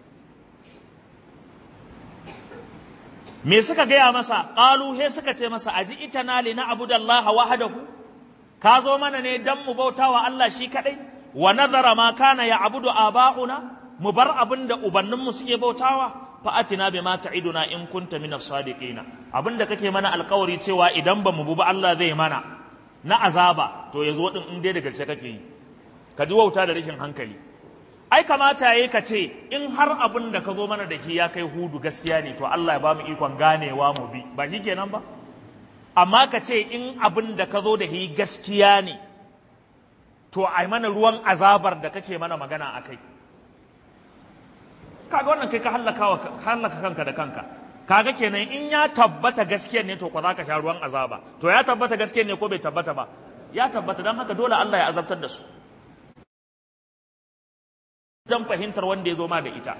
me suka gaya masa? qalu he suka ce masa, aji itana li na'budallaha wahdahu, ka zo mana ne dan mu bautawa Allah shi kadai. wa nadhara ma kana ya'budu aba'una, mu bar abinda ubanninmu suke bautawa. fa'atina bima ta'iduna in kunta minas sadiqina, abinda kake mana alƙawari cewa idan ba mu bi ba Allah zai mana na azaba, to yazo din in dai da gaske kake yi. ka ji wauta da rashin hankali. ai kamata yayi ka ce in har abin da ka zo mana da shi ya kai hudu gaskiya ne, to Allah ya ba mu ikon ganewa mu bi, ba shi kenan ba. amma ka ce in abin da ka zo da shi gaskiya ne, to ai mana ruwan azabar da kake mana magana akai. kaga wannan kai ka hallaka hallaka kanka da kanka. kaga kenan in ya tabbata gaskiyar ne, to ko za ka sha ruwan azaba. to ya tabbata gaskiyar ne ko bai tabbata ba? ya tabbata, don haka dole Allah ya azabtar da su dan fahimtar wanda ya zo ma da ita.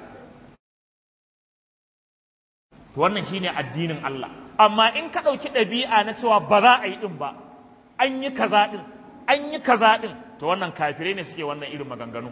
to wannan shine addinin Allah. amma in ka ɗauki ɗabi'a na cewa ba za a yi ɗin ba, an yi kaza ɗin an yi kaza ɗin, to wannan kafirai ne suke wannan irin maganganu.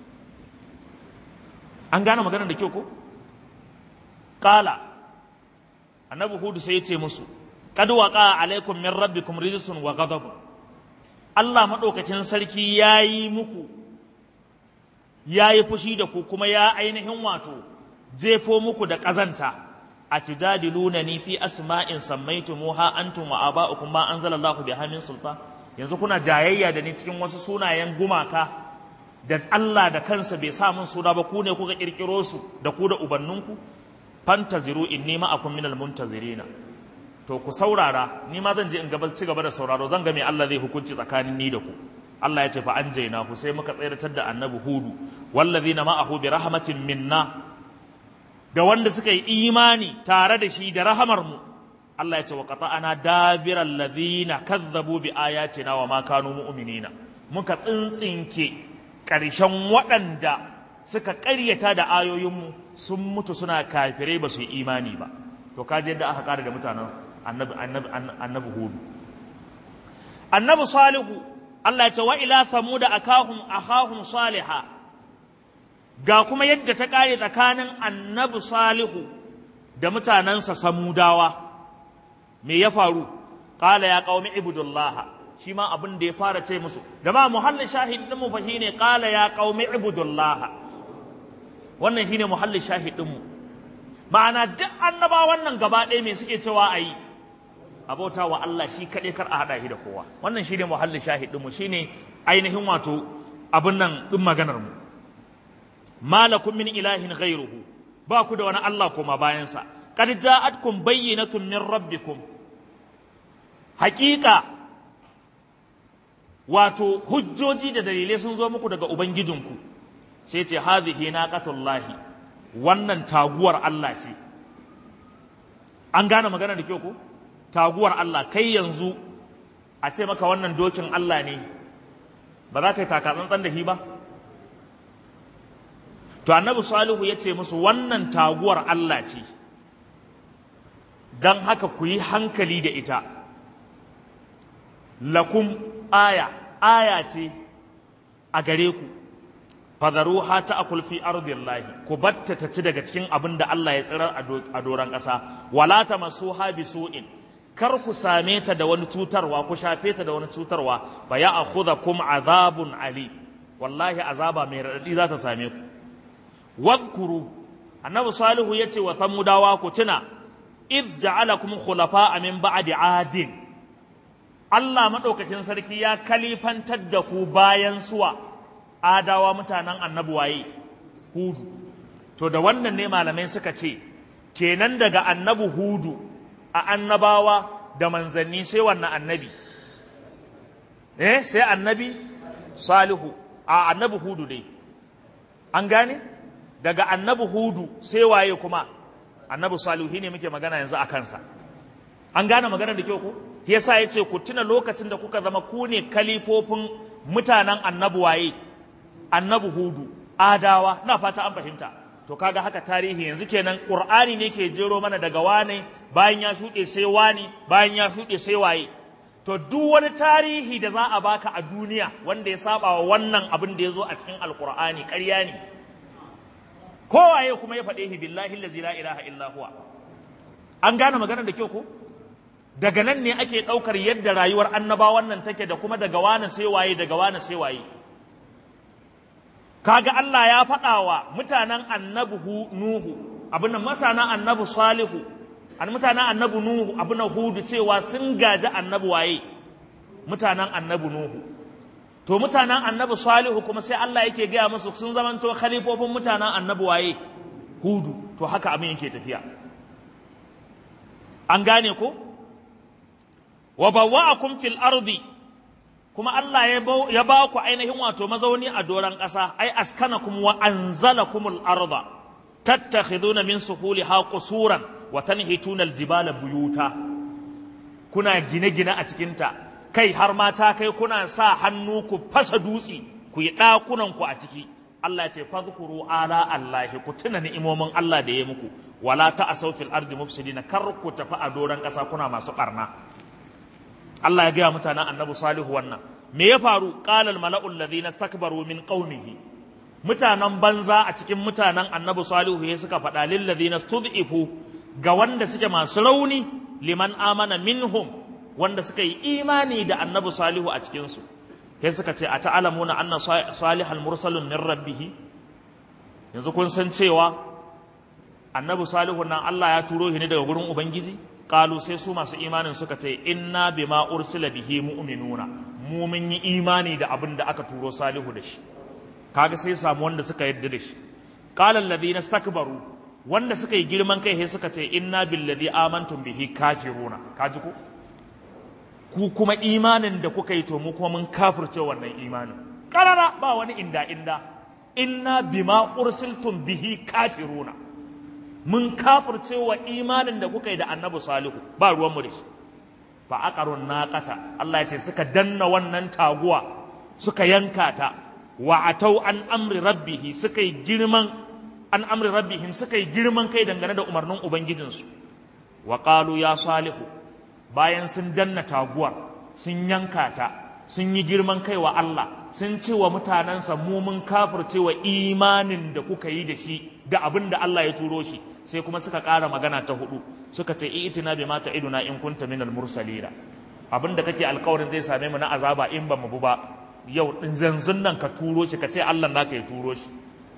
an gane maganar da kyau ko? Kala annabi hudu sai ya ce musu, qad waqa alaikum min rabbikum rijsun wa ghadab, Allah madaukakin sarki yayi muku yayi fushi da ku, kuma ya ainihin wato jefo muku da kazanta. atujadilunani fi asma'in sammaytumuha antum wa aba'ukum ma anzalallahu biha min sultan, yanzu kuna jayayya da ni cikin wasu sunayen gumaka da Allah da kansa bai sa mun suna ba, ku ne kuka kirkiro su da ku da ubanninku. fantaziru inni ma'akum minal muntazirina, to ku saurara, ni ma zan je in gaba ci gaba da sauraro, zan ga me Allah zai hukunci tsakanin ni da ku. Allah ya ce fa anjayna ku, sai muka tsayar da annabi hudu wallazina ma'ahu bi rahmatin minna, da wanda suka yi imani tare da shi da rahamar mu. Allah ya ce wa qata'ana dabiral ladhina kazzabu bi ayatina wa ma kanu mu'minina, muka tsintsinke ƙarshen waɗanda suka ƙaryata da ayoyinmu sun mutu suna kafirai ba su yi imani ba. to kaje yadda aka kare da mutanen annabi annabi annabi hudu. Annabi salihu Allah ya ce wa ila thamuda akahum akhahum salihah, ga kuma yadda ta kare tsakanin annabi salihu da mutanansa samudawa. Me ya faru? Qala ya qaumi ibudullah, shi ma abin da ya fara ce musu. Jama'a muhallin shahid din mu fa shine qala ya qaumi ibudullah. Wannan shine muhallin shahid din mu. Ma'ana duk annabawan nan gaba ɗaya me suke cewa ayi? Abota wa Allah shi kaɗai, kar a haɗa shi da kowa. Wannan shine muhallin shahid din mu, shine ainihin wato abin nan din maganar mu. Malakum min ilahin ghayruhu, ba ku da wani Allah kuma bayan sa. Qad ja'atkum bayyinatun min rabbikum, haƙiƙa wato hujjoji da dalilai sun zo muku daga ubangijinku. Sai ce hadhihi naqatullahi, wannan taguwar Allah ce. An gane magana da kyau ko? Taguwar Allah. Kai yanzu a ce maka wannan dokin Allah ne, ba za ka yi takatsantsan da shi ba? To annabi salihu ya ce musu wannan taguwar Allah ce, don haka ku yi hankali da ita. Lakum aya, aya ce a gare ku. Fadaruha ta'kul fi ardillahi, ku batta ta ci daga cikin abin da Allah ya tsirar a doran ƙasa. Wala tamassuha bisu'in, kar ku same ta da wani cutarwa, ku shafe ta da wani cutarwa. Fa ya'khudhukum azabun ali, wallahi azaba mai radadi za ta same ku. Wadhkuru, annabi salihu yace wa samudawa ku tuna, id ja'alakum khulafa'a min ba'di 'adin, Allah madaukakin sarki ya kalifantar da ku bayan suwa adawa, mutanen annabi waye? Hudu. To da wannan ne malamai suka ce kenan daga annabi hudu a annabawa da manzanni sai wannan annabi eh sai annabi salihu a annabi hudu dai. An gane? Daga annabi hudu sai waye kuma? Annabi salihu ne muke magana yanzu a kansa. An gane magana da kyau ko? Yasa yace ku tuna lokacin da kuka zama ku ne kalifofin mutanen annabi waye? Annabi hudu, adawa. Na fata an fahimta. To kaga haka tarihi yanzu kenan Qur'ani ne ke jero mana daga wane, bayan ya shuɗe sai wani, bayan ya shuɗe sai waye. To duk wani tarihi da za a baka a duniya wanda ya saba wa wannan abin da ya zo a cikin Alƙur'ani ƙarya ne. Kowaye kuma ya faɗe shi billahi allazi la ilaha illa huwa. An gane maganar da kyau ko? Daga nan ne ake ɗaukar yadda rayuwar annabawan nan take, da kuma daga wane sai waye, daga wane sai waye. Kaga Allah ya faɗa wa mutanen annabi Nuhu, abin nan mutanen annabi Salihu, an mutanen annabi Nuhu, abin nan Hudu, cewa sun gaji annabi waye? Mutanen annabi Nuhu. To mutanen annabi Salihu kuma sai Allah yake gaya musu sun zamanto khalifofin mutanen annabi waye? Hudu. To haka abin yake tafiya. An gane ko? Wa bawwa'akum fil ardi, kuma Allah ya ba ku ainihin wato mazauni a doran ƙasa. Ai askanakum wa anzalakumul arda tattakhiduna min suhuliha qusuran wa tanhituna aljibala buyuta. Kuna gine-gine a cikinta, kai har ma ta kai kuna sa hannu ku fasa dutse ku yi ɗakunan ku a ciki. Allah ce fadhkuru ala Allahi, ku tuna ni'imomin Allah da ya muku. Wala ta'asaw fil ardi mufsidina, kar ku tafi a doran ƙasa kuna masu ɓarna. Allah ya gaya mutanen annabi salihu wannan. Me ya faru? Qala al mala'u alladhina istakbaru min qaumihi, mutanen banza a cikin mutanen annabi salihu ya suka faɗa lil ladhina stud'ifu, ga wanda suke masu rauni, liman amana minhum, wanda suka yi imani da annabi salihu a cikin su. Sai suka ce ata'lamuna anna salihal mursalun min rabbih, yanzu kun san cewa annabi salihu nan Allah ya turo shi ne daga gurin ubangiji? Qalu, sai su masu imanin suka ce inna bima ursila bihi mu'minuna, mu mun yi imani da abin da aka turo salihu da shi. Kaga sai samu wanda suka yadda da shi. Qala alladhina istakbaru, wanda suka yi girman kai sai suka ce inna billadhi amantum bihi kafiruna. Kaji ko? Ku kuma imanin da kuka yi to mu kuma mun kafirce wannan imanin. Qarara ba wani inda inda. Inna bima ursiltum bihi kafiruna. Mun kafirce wa imanin da kuka yi da annabi salihu, ba ruwanmu da shi. Fa aqarun naqata, Allah ya ce suka danna wannan taguwa, suka yanka ta. Wa atau an amri rabbihi, suka yi girman an amri rabbihim, suka yi girman kai dangane da umarnin ubangijinsu. wa qalu ya salihu, bayan sun danna taguwar sun yanka ta sun yi girman kai wa Allah sun ce wa mutanensa mu mun kafirce wa imanin da kuka yi da shi da abin da Allah ya turo shi, sai kuma suka ƙara magana ta hudu suka ce itina bima ta'iduna in kunta minal mursalina, abin da kake alƙawarin zai same mu na azaba in ba mu bu ba yau din zanzun nan ka turo shi, ka ce Allah naka ya turo shi.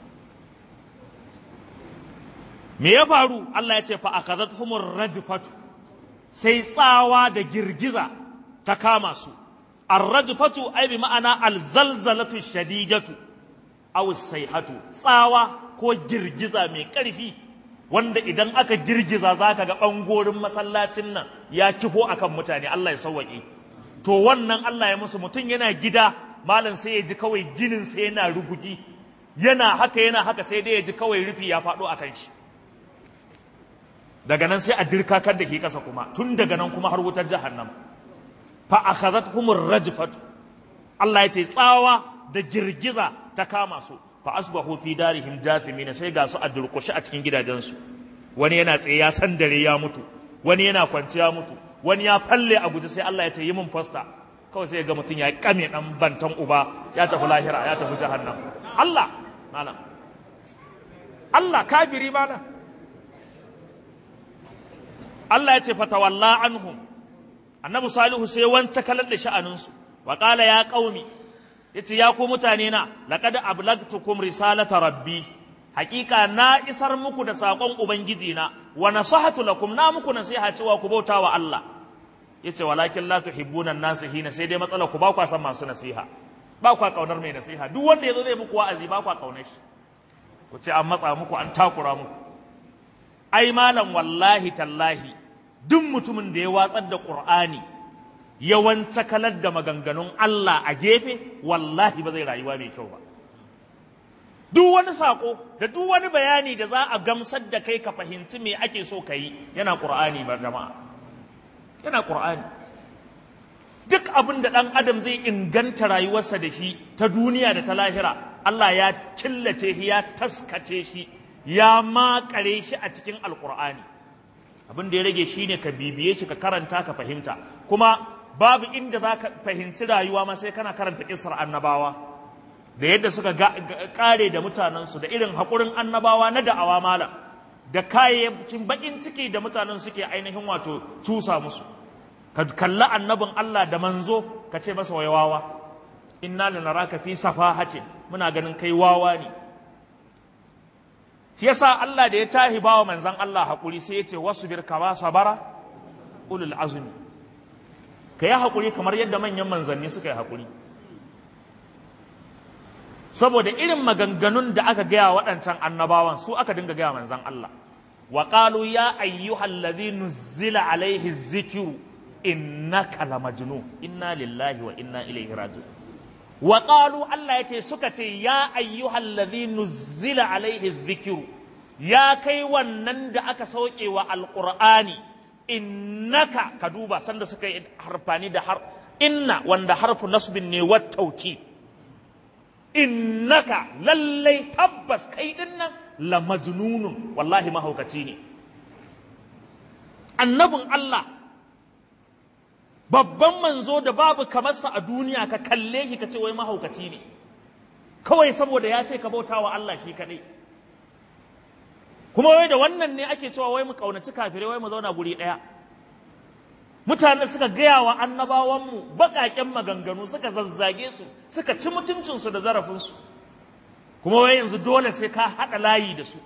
Me ya faru? Allah ya ce fa akazathumur rajfatu, sai tsawa da girgiza ta kama su. Ar-rajfatu ai bi ma'ana al-zalzalatu shadidatu aw as-sayhatu, tsawa ko girgiza mai ƙarfi wanda idan aka girgiza zaka ga bangorin masallacin nan ya kifo akan mutane. Allah ya sauwaƙe. To wannan Allah ya musu, mutum yana gida malam sai ya ji kawai ginin sai yana rugugi, yana haka yana haka sai dai ya ji kawai rufi ya faɗo akan shi. Daga nan sai a dirkakar da ke ƙasa kuma, tun daga nan kuma har wutar jahannam. Fa akhadhathumur rajfatu, Allah ya ce tsawa da girgiza ta kama su. Fa asbahu fi darihim jathimin, sai ga su a durƙushe a cikin gidajensu. Wani yana tsaye ya san dare ya mutu, wani yana kwance ya mutu, wani ya falle a guje, sai Allah ya ce yi min fosta. Kawai sai ga mutum ya kame dan bantan uba ya tafi lahira, ya tafi jahannam. Allah malam, Allah kafiri malam. Allah ya ce fatawalla anhum, annabi salihu sai wanta kalar da sha'aninsu wa qala ya qaumi, yace ya ku mutane na laqad ablagtukum risalata rabbi, hakika na isar muku da sakon ubangiji na, wa nasahatu lakum, na muku nasiha cewa ku bauta wa Allah. Yace walakin la tuhibbuna an-nasihina, sai dai matsala ku ba ku san masu nasiha, ba ku kaunar mai nasiha. Duk wanda yazo zai muku wa'azi ba ku kaunar shi, ku ce an matsa muku, an takura muku. Ai malam wallahi tallahi duk mutumin da ya watsar da Qur'ani ya wance kalar da maganganun Allah a gefe, wallahi ba zai rayuwa mai kyau ba. Duk wani sako da duk wani bayani da za a gamsar da kai ka fahimci me ake so ka yi yana Qur'ani ba jama'a, yana Qur'ani. Duk abin da ɗan adam zai inganta rayuwarsa da shi ta duniya da ta lahira, Allah ya killace shi, ya taskace shi, ya makare shi a cikin alkur'ani. Abin da ya rage shi ne ka bibiye shi, ka karanta, ka fahimta. Kuma babu inda za ka fahimci rayuwa ma sai kana karanta kisar annabawa da yadda suka kare da mutanensu, da irin haƙurin annabawa na da'awa malam, da kayayyakin baƙin ciki da mutanen suke ainihin wato cusa musu. Ka kalla annabin Allah da manzo ka ce masa wai wawa, inna lanaraka fi safahatin, muna ganin kai wawa ne. Shi yasa Allah da ya tahi bawa manzan Allah haƙuri sai ya ce wasbir kama sabara ulul azmi, ka yi haƙuri kamar yadda manyan manzanni suka yi haƙuri. Saboda irin maganganun da aka gaya waɗancan annabawan su aka dinga gaya manzan Allah. Wa qalu ya ayyuhal ladhi nuzzila alaihi dhikru innaka lamajnun, inna lillahi wa inna ilaihi raji'un. Wa qalu, Allah yace suka ce ya ayyuhal ladhi nuzzila alaihi dhikru, ya kai wannan da aka sauke wa alqur'ani, innaka, ka duba sanda suka yi harfani da har inna wanda harfu nasbin ne wa tauki, innaka lallai tabbas kai dinnan la majnunun, wallahi mahaukaci ne. Annabin Allah, babban manzo da babu kamarsa a duniya, ka kalle shi ka ce wai mahaukaci ne kawai saboda ya ce ka bauta wa Allah shi kaɗai. Kuma wai da wannan ne ake cewa wai mu ƙaunaci kafirai, wai mu zauna guri ɗaya. Mutane suka gaya wa annabawanmu baƙaƙen maganganu, suka zazzage su, suka ci mutuncinsu da zarafinsu, kuma wai yanzu dole sai ka haɗa layi da su.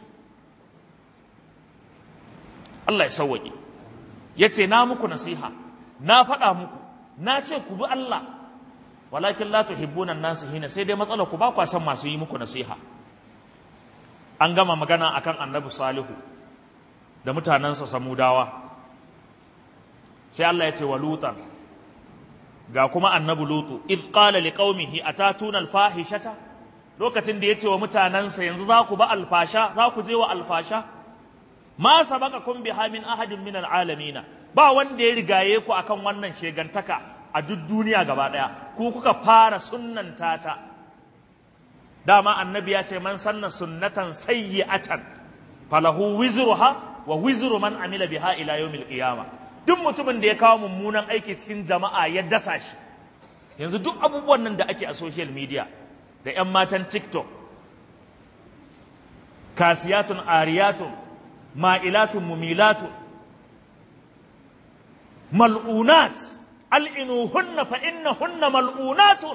Allah ya sauwaƙe. Ya ce na muku nasiha, na faɗa muku, na ce ku bi Allah, walakin la tuhibbuna an-nasihina, sai dai matsalar ku ba ku san masu yi muku nasiha. An gama magana akan Annabi Salihu da mutanansa Samudawa. Sai Allah ya ce wa Lutan, ga kuma Annabi Lutu, id qala liqaumihi atatuna al-fahishata, lokacin da yace wa mutanansa yanzu za ku ba alfasha, za ku je wa alfasha, ma sabaqakum biha min ahadin min al-alamin, ba wanda ya rigaye ku akan wannan shegantaka a duk duniya gaba daya, ku kuka fara sunnanta ta. Dama annabi ya ce man sanna sunnatan sayyi'atan falahu wizruha wa wizru man amila biha ila yawmil qiyama. Duk mutumin da ya kawo mummunan aiki cikin jama'a ya dasa shi. Yanzu duk abubuwan nan da ake a social media da ƴan matan TikTok, kasiyatun ariyatun ma'ilatun mumilatun mal'unat al'inuhunna fa innahunna mal'unatun,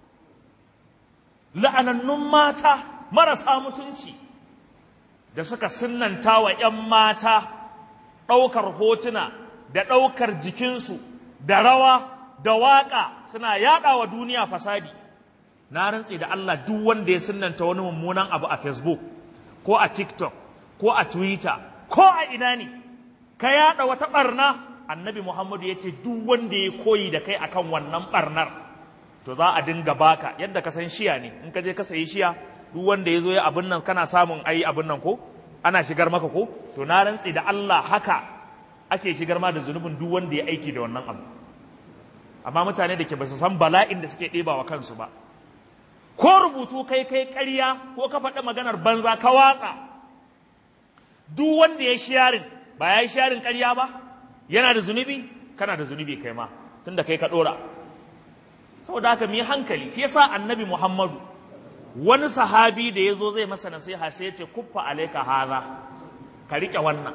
la'anannun mata marasa mutunci da suka sunnanta wa ‘yan mata ɗaukar hotuna da ɗaukar jikinsu da rawa da waƙa suna yaɗa wa duniya fasadi. Na rantse da Allah duk wanda ya sunnanta wani mummunan abu a Facebook ko a TikTok ko a Twitter ko a ina ne ka yaɗa wata ɓarna, annabi Muhammadu ya ce duk wanda ya koyi da kai akan wannan ɓarnar to za a dinga baka yadda ka san shiya ne. In ka je ka sayi shiya, duk wanda ya zo ya abin nan kana samun ayi abin nan ko ana shigar maka ko, to na rantse da Allah haka ake shigar ma da zunubin duk wanda ya aiki da wannan abu. Amma mutane da ke ba su san bala'in da suke ɗeba wa kansu ba, ko rubutu kai kai ƙarya ko ka faɗi maganar banza ka watsa, duk wanda ya sharing ba ya yi sharing ƙarya ba yana da zunubi, kana da zunubi kai ma tunda kai ka ɗora. Saboda haka mu yi hankali. Shi yasa annabi Muhammadu wani sahabi da ya zo zai masa nasiha sai ya ce kuffa alaika haza, ka riƙe wannan.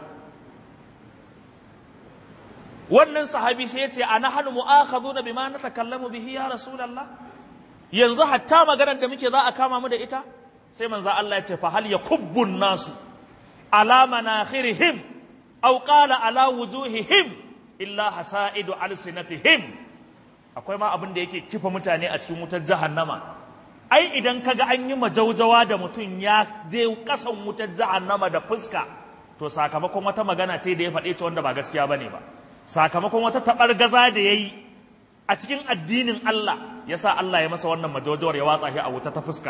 Wannan sahabi sai ya ce ana hannu mu'akhaduna bima natakallamu bihi ya rasulullah, yanzu hatta maganar da muke za a kama mu da ita? Sai manzo Allah ya ce fa hal yakubbun nasu ala manakhirihim aw qala ala wujuhihim illa hasaidu alsinatihim. Akwai ma abin da yake kifa mutane a cikin wutar jahannama. Ai idan kaga an yi majaujawa da mutum ya je kasan wutar jahannama da fuska, to sakamakon wata magana ce da ya faɗe ta wanda ba gaskiya bane ba, sakamakon wata taɓargaza da yayi a cikin addinin Allah yasa Allah ya masa wannan majaujawar ya watsa shi a wuta ta fuska.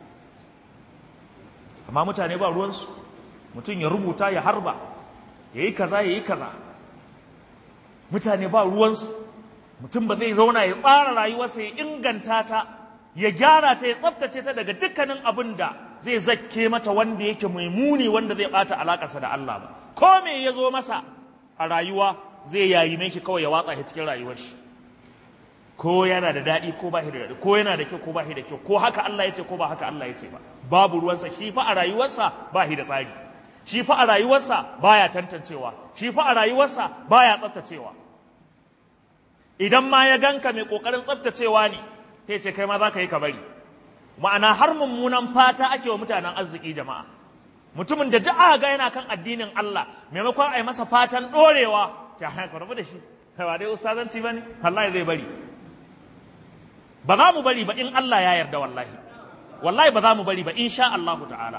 Amma mutane ba ruwansu, mutum ya rubuta ya harba yayi kaza yayi kaza, mutane ba ruwansu. Mutum ba zai zauna ya tsara rayuwarsa ya inganta ta, ya gyara ta, ya tsaftace ta daga dukkanin abin da zai zakke mata wanda yake mai muni, wanda zai bata alakarsa da Allah ba. Ko me ya zo masa a rayuwa zai yayi mai shi kawai ya watsa shi cikin rayuwar shi, ko yana da daɗi ko ba shi da daɗi, ko yana da kyau ko ba shi da kyau, ko haka Allah ya ce ko ba haka Allah ya ce ba. Babu ruwansa. Shi fa a rayuwarsa ba shi da tsari, shi fa a rayuwarsa baya tantancewa, shi fa a rayuwarsa baya tsaftacewa. Idan ma ya ganka mai kokarin tsaftacewa ne, sai ce kai ma za ka yi ka bari. Ma'ana har mummunan fata ake wa mutanen arziki jama'a. Mutumin da duk aka ga yana kan addinin Allah, maimakon a yi masa fatan ɗorewa, ta haka ka rabu da shi, kai ba dai ustazanci ba ne, wallahi zai bari. Ba za mu bari ba in Allah ya yarda, wallahi wallahi ba za mu bari ba insha Allah ta'ala.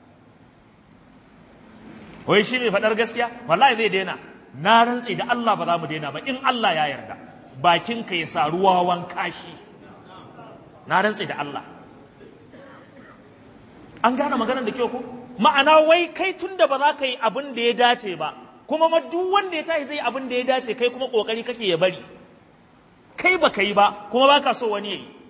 Wai shi mai faɗar gaskiya wallahi zai daina, na rantse da Allah ba za mu daina ba in Allah ya yarda. Bakinka ya sa ruwa wanka shi, na rantse da Allah. An gane maganar da kyau ko? Ma'ana wai kai tunda ba za ka yi abin da ya dace ba, kuma ma duk wanda ya tashi zai abin da ya dace, kai kuma kokari kake ya bari. Kai ba ka yi ba kuma ba ka so wani ya yi.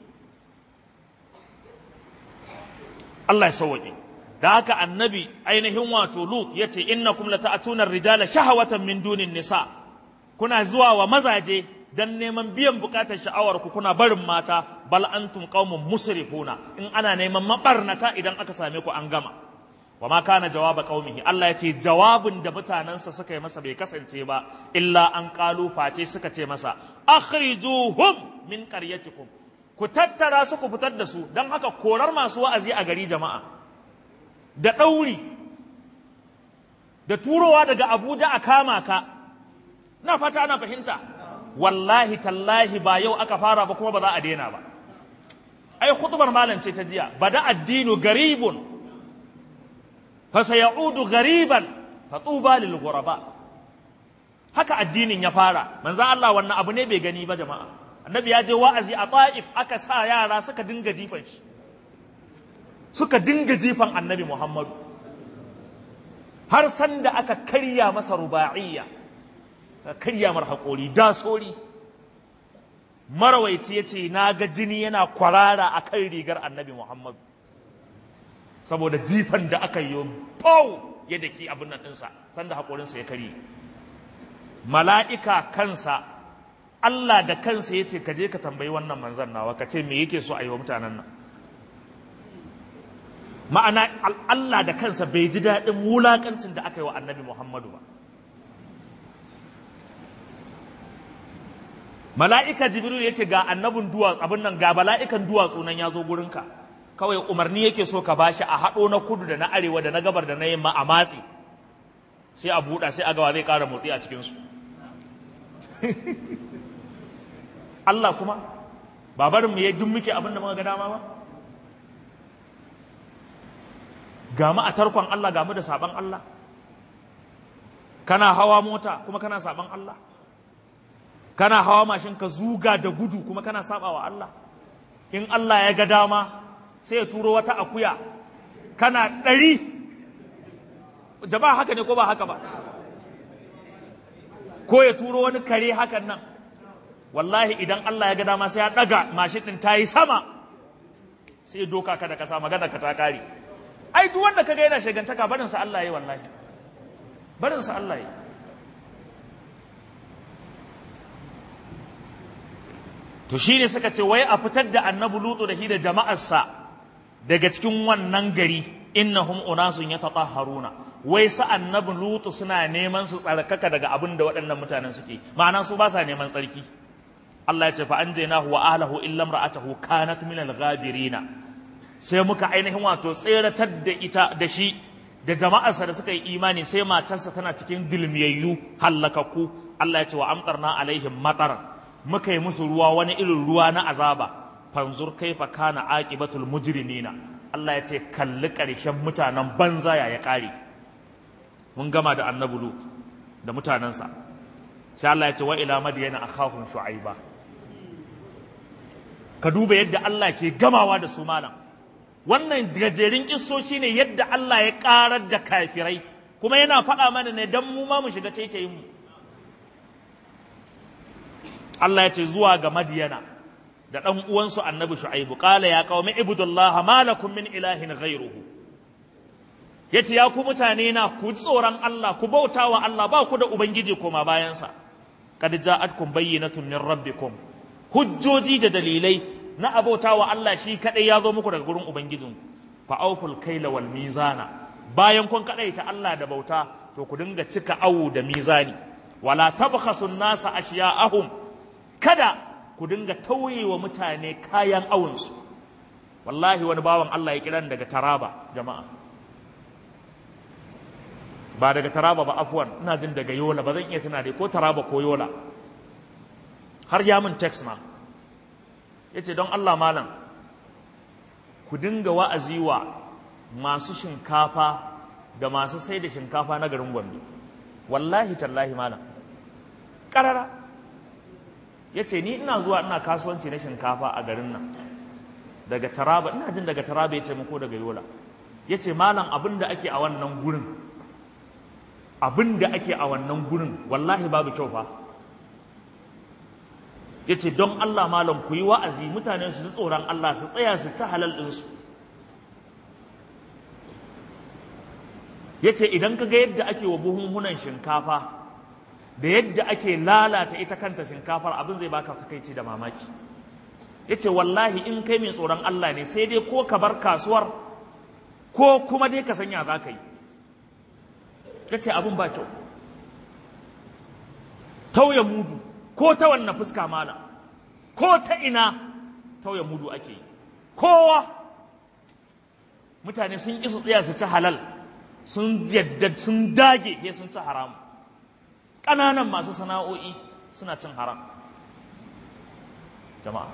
Allah ya sauwaƙe. Da haka annabi ainihin wato Lut ya ce innakum lata'atuna ar-rijala shahawatan min dunin nisa, kuna zuwa wa mazaje dan neman biyan bukatar sha'awar ku, kuna barin mata. Bal antum qaumun musrifuna, in ana neman mabarnata idan aka same ku an gama. Wa ma kana jawaba qaumihi, Allah ya ce jawabin da mutanansa suka yi masa bai kasance ba illa an qalu face suka ce masa akhrijuhum min qaryatikum, ku tattara su ku fitar da su. Dan haka korar masu wa'azi a gari jama'a, da ɗauri, da turowa daga Abuja a kama ka, na fata ana fahimta. Wallahi tallahi ba yau aka fara ba kuma ba za a daina ba. Ai khutbar malam ce ta jiya, bada addinu garibun fa sayaudu gariban fa tuba lil ghuraba. Haka addinin ya fara. Manzo Allah wannan abu ne bai gani ba jama'a. Annabi ya je wa'azi a Taif, aka sa yara suka dinga jifan shi, suka dinga jifan annabi Muhammadu, har sanda aka karya masa ruba'iyya, aka karya mar haƙori da sori. Marawaici ya ce na ga jini yana kwarara a kan rigar annabi Muhammadu saboda jifan da aka yi. Pau ya daki abin nan ɗinsa sanda haƙorinsa ya karye. Mala'ika kansa Allah da kansa ya ce ka je ka tambayi wannan manzan nawa ka ce me yake so a yi wa mutanen nan. Ma'ana Allah da kansa bai ji daɗin wulaƙancin da aka yi wa annabi Muhammadu ba. Mala'ika Jibril ya ce ga annabin duwatsu abin nan ga mala'ikan duwatsu nan ya zo gurinka, kawai umarni yake so ka bashi a haɗo na kudu da na arewa da na gabar da na yamma a matsi, sai a buɗa sai a gawa zai ƙara motsi a cikinsu. Allah kuma ba barin mu ya duk muke abin da muka ga dama ba. Ga mu a tarkon Allah, ga mu da saban Allah. Kana hawa mota kuma kana saban Allah. Kana hawa mashin ka zuga da gudu kuma kana saba wa Allah. In Allah ya ga dama sai ya turo wata akuya kana ɗari. Jama'a haka ne ko ba haka ba? Ko ya turo wani kare hakan nan. Wallahi idan Allah ya ga dama sai ya ɗaga mashin ɗin ta yi sama, sai ya doka ka da kasa, magana ka ta kare. Ai duk wanda ka ga yana shagantaka barinsa Allah ya yi, wallahi barinsa Allah ya yi. To shi ne suka ce wai a fitar da annabi Lutu da shi da jama'arsa daga cikin wannan gari, innahum unasun yatatahharuna, wai sa annabi Lutu suna neman su tsarkaka daga abin da waɗannan mutanen suke, ma'ana su ba sa neman tsarki. Allah ya ce fa anjaynahu wa ahlihi illa imra'atahu kanat min al-ghabirina, sai muka ainihin wato tseratar da ita da shi da jama'arsa da suka yi imani, sai matarsa tana cikin dilmiyayyu hallakakku. Allah ya ce wa amtarna alaihim matar, muka yi musu ruwa wani irin ruwa na azaba, fanzur kaifa kana aqibatul mujrimina. Allah ya ce kalli ƙarshen mutanen banza ya ya ƙare. Mun gama da annabi Lut da mutanensa, sai Allah ya ce wa ila madyana akhahum shu'aiba. Ka duba yadda Allah ke gamawa da su malam. Wannan gajerin kissoshi ne yadda Allah ya ƙarar da kafirai, kuma yana faɗa mana ne don mu ma mu shiga taitayin mu. Allah ya ce zuwa ga Madiyana da ɗan uwansu annabi Shu'aibu, qala ya qaumi ibudullaha ma lakum min ilahin ghayruhu. Yace ya ku mutane na ku tsoron Allah, ku bautawa Allah, ba ku da ubangiji koma bayansa. Qad ja'atkum bayyinatun min rabbikum, hujjoji da dalilai na abautawa Allah shi kadai ya zo muku daga gurin ubangijinku. Fa awful kaila wal mizana, bayan kun kadaita Allah da bauta to ku dinga cika awu da mizani. Wala tabkhasu an-nasa ashya'ahum, kada ku dinga tauye wa mutane kayan awunsu. Wallahi wani bawan Allah ya kiran daga Taraba, jama'a ba daga Taraba ba, afwan ina jin daga Yola, ba zan iya tuna dai ko Taraba ko Yola, har ya min text ma yace don Allah malam ku dinga wa'azi wa masu shinkafa da masu sai da shinkafa na garin Gombe. Wallahi tallahi malam karara ya ce ni ina zuwa ina kasuwanci na shinkafa a garin nan daga Taraba, ina jin daga Taraba ya ce muku daga Yola. Ya ce malam abin da ake a wannan gurin abin da ake a wannan gurin wallahi babu kyau fa. Ya ce don Allah malam ku yi wa'azi, mutane su ji tsoron Allah, su tsaya su ci halal ɗinsu. Ya ce idan ka ga yadda ake wa buhunhunan shinkafa da yadda ake lalata ita kanta shinkafar, abin zai baka takaici da mamaki. Yace wallahi in kai mai tsoron Allah ne sai dai ko ka bar kasuwar ko kuma dai ka sanya za ka yi. Yace abin ba kyau, tauye mudu ko ta wannan fuska mala, ko ta ina tauye mudu ake yi. Kowa mutane sun isu tsaya su ci halal, sun yadda sun dage sai sun ci haramu. Ƙananan masu sana'o'i suna cin haram. Jama'a,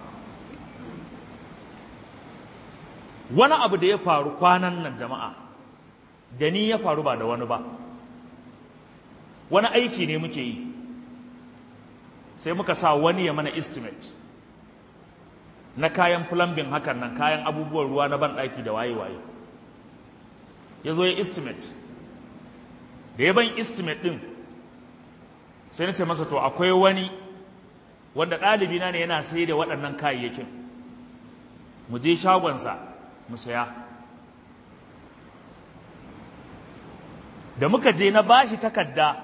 wani abu da ya faru kwanan nan jama'a, da ni ya faru ba da wani ba. Wani aiki ne muke yi, sai muka sa wani ya mana estimate na kayan plumbing hakan nan, kayan abubuwan ruwa na banɗaki da waye-waye. Ya zo ya estimate, da ya ban estimate ɗin sai na ce masa to akwai wani wanda ɗalibina ne yana sai da waɗannan kayayyakin, mu je shagonsa mu saya. da muka je na bashi takarda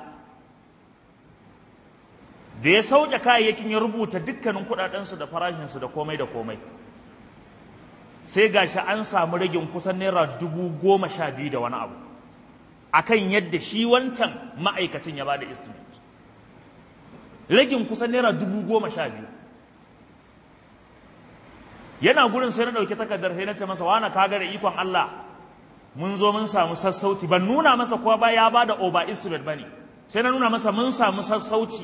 da ya sauke kayayyakin ya rubuta dukkanin kudadensu da farashinsu da komai da komai, sai gashi an samu ragin kusan naira dubu goma sha biyu da wani abu akan yadda shi wancan ma'aikacin ya bada estimate, ragin kusan naira dubu goma sha biyu. Yana gurin sai na ɗauki takardar sai na ce masa, wana kaga da ikon Allah mun zo mun samu sassauci. Ban nuna masa kowa ba ya bada over estimate bane, sai na nuna masa mun samu sassauci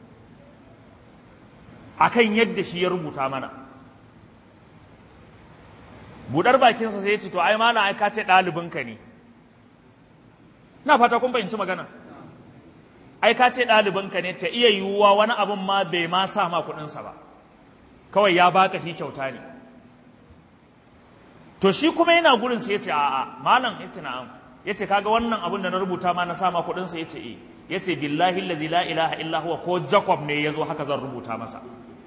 akan yadda shi ya rubuta mana. Budar bakinsa sai ya ce, to ai malam ai ka ce ɗalibinka ne. Na fata kun fahimci magana. Ai ka ce ɗalibinka ne, ta iya yiwuwa wani abin ma bai ma sa ma kuɗinsa ba, kawai ya baka shi kyauta ne. To shi kuma yana gurin sai ya ce, a'a malam, ya ce na'am, ya ce kaga wannan abin da na rubuta ma na sa ma kuɗinsa, ya ce eh, ya ce billahi allazi la ilaha illa huwa, ko Jacob ne ya zo haka zan rubuta masa.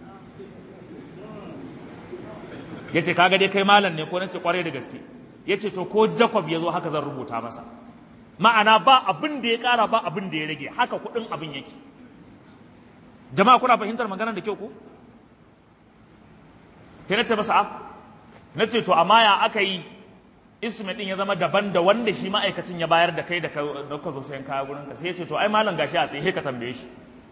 Ya ce kaga dai kai malam ne ko? Na ce kwarai da gaske. Ya ce to ko Jacob ya zo haka zan rubuta masa. Ma'ana ba abin da ya ƙara ba abin da ya rage, haka kuɗin abin yake. Jama'a kuna fahimtar maganar da kyau ko? Sai na ce masa a, na ce to amma ya aka yi ismi ɗin ya zama daban da wanda shi ma'aikacin ya bayar da kai da ka zo sayan kaya gurinka. Sai ya ce to ai malam gashi a tsaye ka tambaye shi.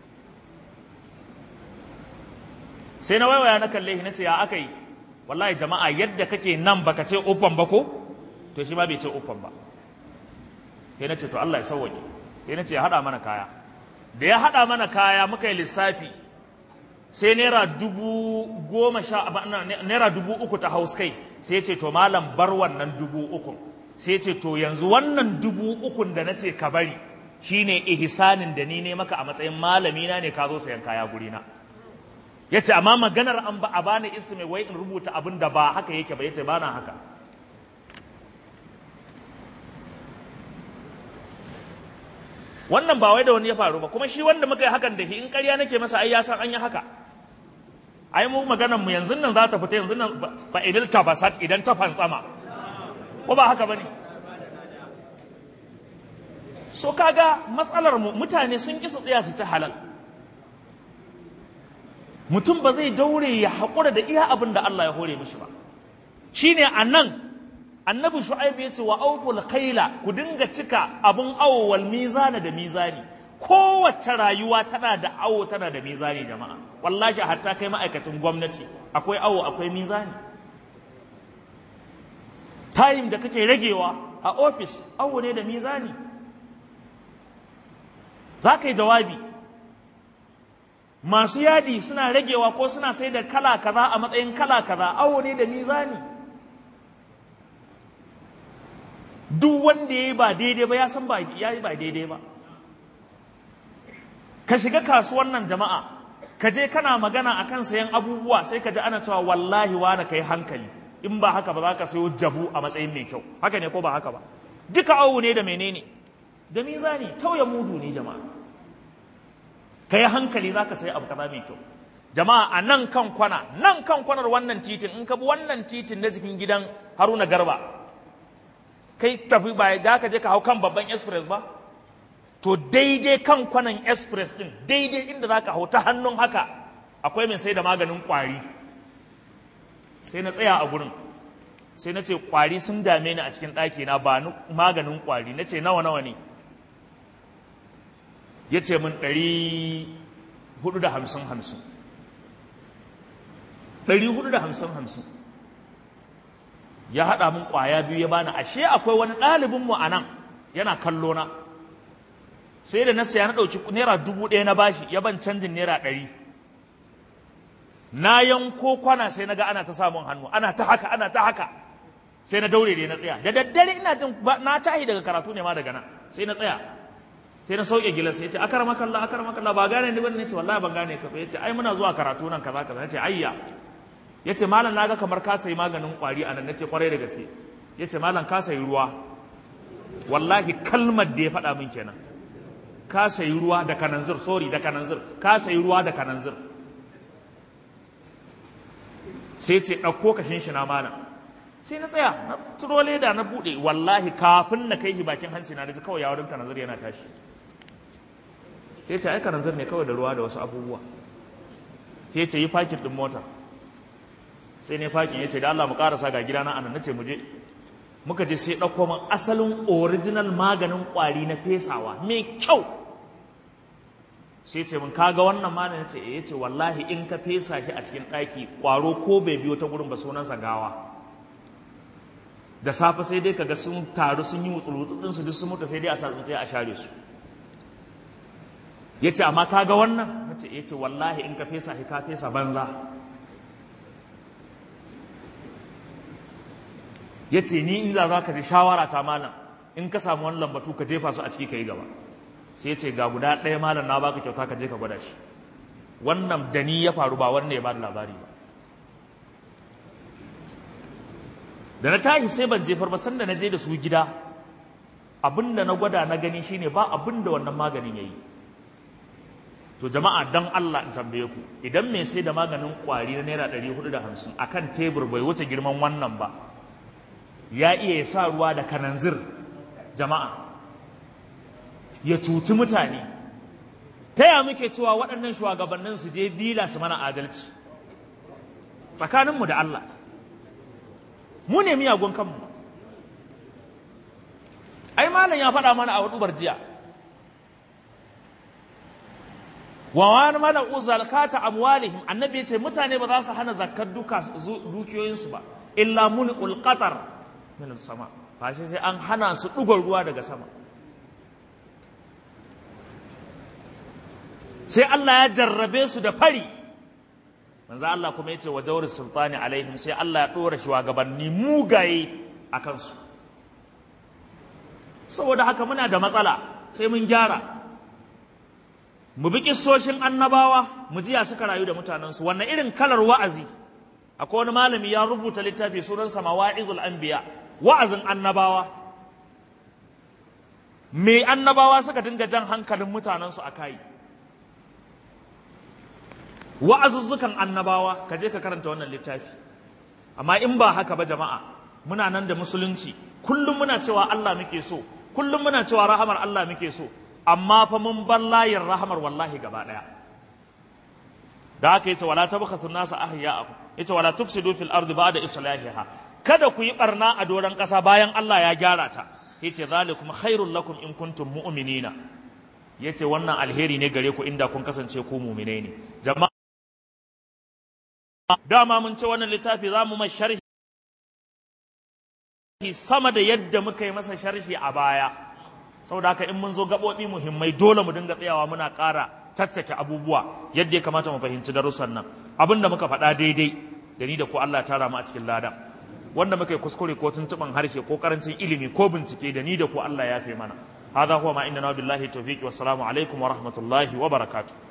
Sai na waiwaya na kalle shi na ce ya aka yi, wallahi jama'a yadda kake nan baka ce uffan ba ko, to shi ma bai ce uffan ba. Sai na ce to Allah ya sauwaje. Sai na ce ya haɗa mana kaya. Da ya haɗa mana kaya muka yi lissafi, sai naira dubu goma sha naira dubu uku ta haus kai. Sai ya ce to malam bar wannan dubu uku. Sai ya ce to yanzu wannan dubu ukun da na ce ka bari shine ihsanin da ni ne maka a matsayin malami na ne ka zo sayan kaya gurina. Ya ce amma maganar an ba a bani istimai wai in rubuta abin da ba haka yake ba. Ya ce ba na haka. Wannan ba wai da wani ya faru ba, kuma shi wanda muka yi hakan da shi in ƙarya nake masa ai ya san an yi haka. Ai mu maganar mu yanzu nan za ta fita yanzu nan ba idil tabasat idan ta fantsama, ko ba haka bane? So kaga matsalar mu mutane sun ki su tsaya su ci halal. Mutum ba zai daure ya haƙura da iya abin da Allah ya hore mishi ba. Shine anan Annabi Shu'aib ya ce wa awful kaila, ku dinga cika abun awo wal mizana da mizani. Kowace rayuwa tana da awo tana da mizani jama'a. Wallahi hatta kai ma'aikacin gwamnati akwai awo akwai mizani. Time da kake ragewa a office awo ne da mizani. Za ka yi jawabi. Masu yadi suna ragewa ko suna sai da kala kaza a matsayin kala kaza, awo ne da mizani. Duk wanda ya yi ba daidai ba ya san ba ya yi ba daidai ba. Ka shiga kasuwan nan jama'a, ka je kana magana akan sayan abubuwa sai ka ji ana cewa wallahi wani kai hankali, in ba haka ba za ka sayo jabu a matsayin mai kyau. Haka ne ko ba haka ba? Duka awo ne da menene? Da mizani, tauye mudu ne jama'a. Ka yi hankali za ka sayi abu kaza mai kyau. Jama'a a nan kan kwana, nan kan kwanar wannan titin, in ka bi wannan titin na jikin gidan Haruna Garba, kai tafi ba da ka je ka hau kan babban express ba, to daidai kan kwanan express din, daidai inda za ka hau ta hannun haka akwai mai sai da maganin kwari. Sai na tsaya a gurin, sai na ce kwari sun dame ni a cikin ɗaki na, ba maganin kwari. Na ce nawa nawa ne? Ya ce min ɗari hudu da hamsin hamsin. Ɗari hudu da hamsin hamsin. Ya haɗa min ƙwaya biyu ya bani. Ashe akwai wani ɗalibinmu a nan yana kallo na. Sai da na saya na ɗauki naira dubu ɗaya na bashi, ya ban canjin naira ɗari. Na yanko kwana sai na ga ana ta samun hannu, ana ta haka, ana ta haka. Sai na daure dai na tsaya. Da daddare ina jin na tahi daga karatu ne ma daga nan. Sai na tsaya. Sai na sauke gilas, ya ce akar makalla, akar makalla, ba gane ni bane? Ne ce wallahi ban gane ka ba. Ya ce ai muna zuwa karatu nan kaza kaza. Ya ce ayya. Ya ce malam na ga kamar ka sayi maganin kwari a nan. Na ce kwarai da gaske. Ya ce malam ka sayi ruwa. Wallahi kalmar da ya faɗa min kenan. Ka sayi ruwa da kananzir, sorry da kananzir. Ka sayi ruwa da kananzir. Sai ce ɗauko kashin shi na malam. sai na tsaya na turo leda na buɗe, wallahi kafin na kai shi bakin hanci na da kawai ya wurin kananzir yana tashi. Ya ce ai kananzir ne kawai da ruwa da wasu abubuwa. Ya ce yi fakin ɗin motar. Sai ne fakin ya ce da Allah mu ƙarasa ga gidana anan, na ce mu je. Muka je sai ɗauko min asalin original maganin ƙwari na fesawa mai kyau. Sai ce mun kaga wannan maganin, ya ce eh, ya ce wallahi in ka fesa shi a cikin ɗaki ƙwaro ko bai biyo ta gurin ba sunansa gawa. Da safe sai dai kaga sun taru sun yi wutsul-wutsul ɗinsu duk sun mutu sai dai a sa tsuntsiya a share su. Ya ce amma kaga wannan, na ce ya ce wallahi in ka fesa shi ka fesa banza. Ya ce ni in za ka ji shawara ta malam, in ka samu wani lambatu ka jefa su a ciki ka yi gaba. Sai ya ce ga guda ɗaya malam na baka kyauta ka je ka gwada shi. Wannan da ni ya faru ba wanda ya ba da labari ba. Da na tashi sai ban jefar ba, sanda na je da su gida abinda na gwada na gani shine ba abinda wannan maganin yayi. To jama'a dan Allah in tambaye ku, idan mai sai da maganin kwari na naira ɗari hudu da hamsin akan tebur bai wuce girman wannan ba, ya iya ya sa ruwa da kananzir jama'a ya cuci mutane. Ta ya muke cewa waɗannan shugabannin su je vila su mana adalci tsakaninmu da Allah? Mu ne miyagun kanmu. Ai malam ya faɗa mana a hudubar jiya, wa wani mana uzalkata amwalihim, annabi ya ce mutane ba za su hana zakkar duka dukiyoyinsu ba illa mun ulqatar min sama, ba sai sai an hana su dugon ruwa daga sama. Sai Allah ya jarrabe su da fari. Manzo Allah kuma yace wa jawri sultani alaihim, sai Allah ya dora shugabanni mugaye a kansu. Saboda haka muna da matsala, sai mun gyara. Mu bi kissoshin annabawa, mu jiya suka rayu da mutanensu, wannan irin kalar wa'azi. Akwai wani malami ya rubuta littafi sunansa Mawa'izul Anbiya, wa'azin annabawa. Me annabawa suka dinga jan hankalin mutanensu a kai. Wa'azuzzukan annabawa, ka je ka karanta wannan littafi. Amma in ba haka ba jama'a, muna nan da musulunci, kullum muna cewa Allah muke so, kullum muna cewa rahamar Allah muke so, amma fa mun bar layin rahamar wallahi gaba daya. Da haka yace wala tabkhasu nasa ahya'akum, yace wala tufsidu fil ardi ba'da islahiha, kada ku yi barna a doran kasa bayan Allah ya gyara ta. Yace zalikum khairul lakum in kuntum mu'minina, yace wannan alheri ne gare ku inda kun kasance ku mu'minai ne. Jama'a dama mun ce wannan littafi za mu mai sharhi sama da yadda muka yi masa sharhi a baya, saboda haka in mun zo gaɓoɓi muhimmai dole mu dinga tsayawa muna ƙara tattake abubuwa yadda ya kamata mu fahimci darussan nan. Abin da muka faɗa daidai da ni da ku Allah ya tara mu a cikin lada, wanda muka yi kuskure ko tuntuɓan harshe ko karancin ilimi ko bincike da ni da ku Allah ya fi mana. Hadha huwa ma inna billahi tawfiqi, wassalamu alaikum wa rahmatullahi wa barakatuh.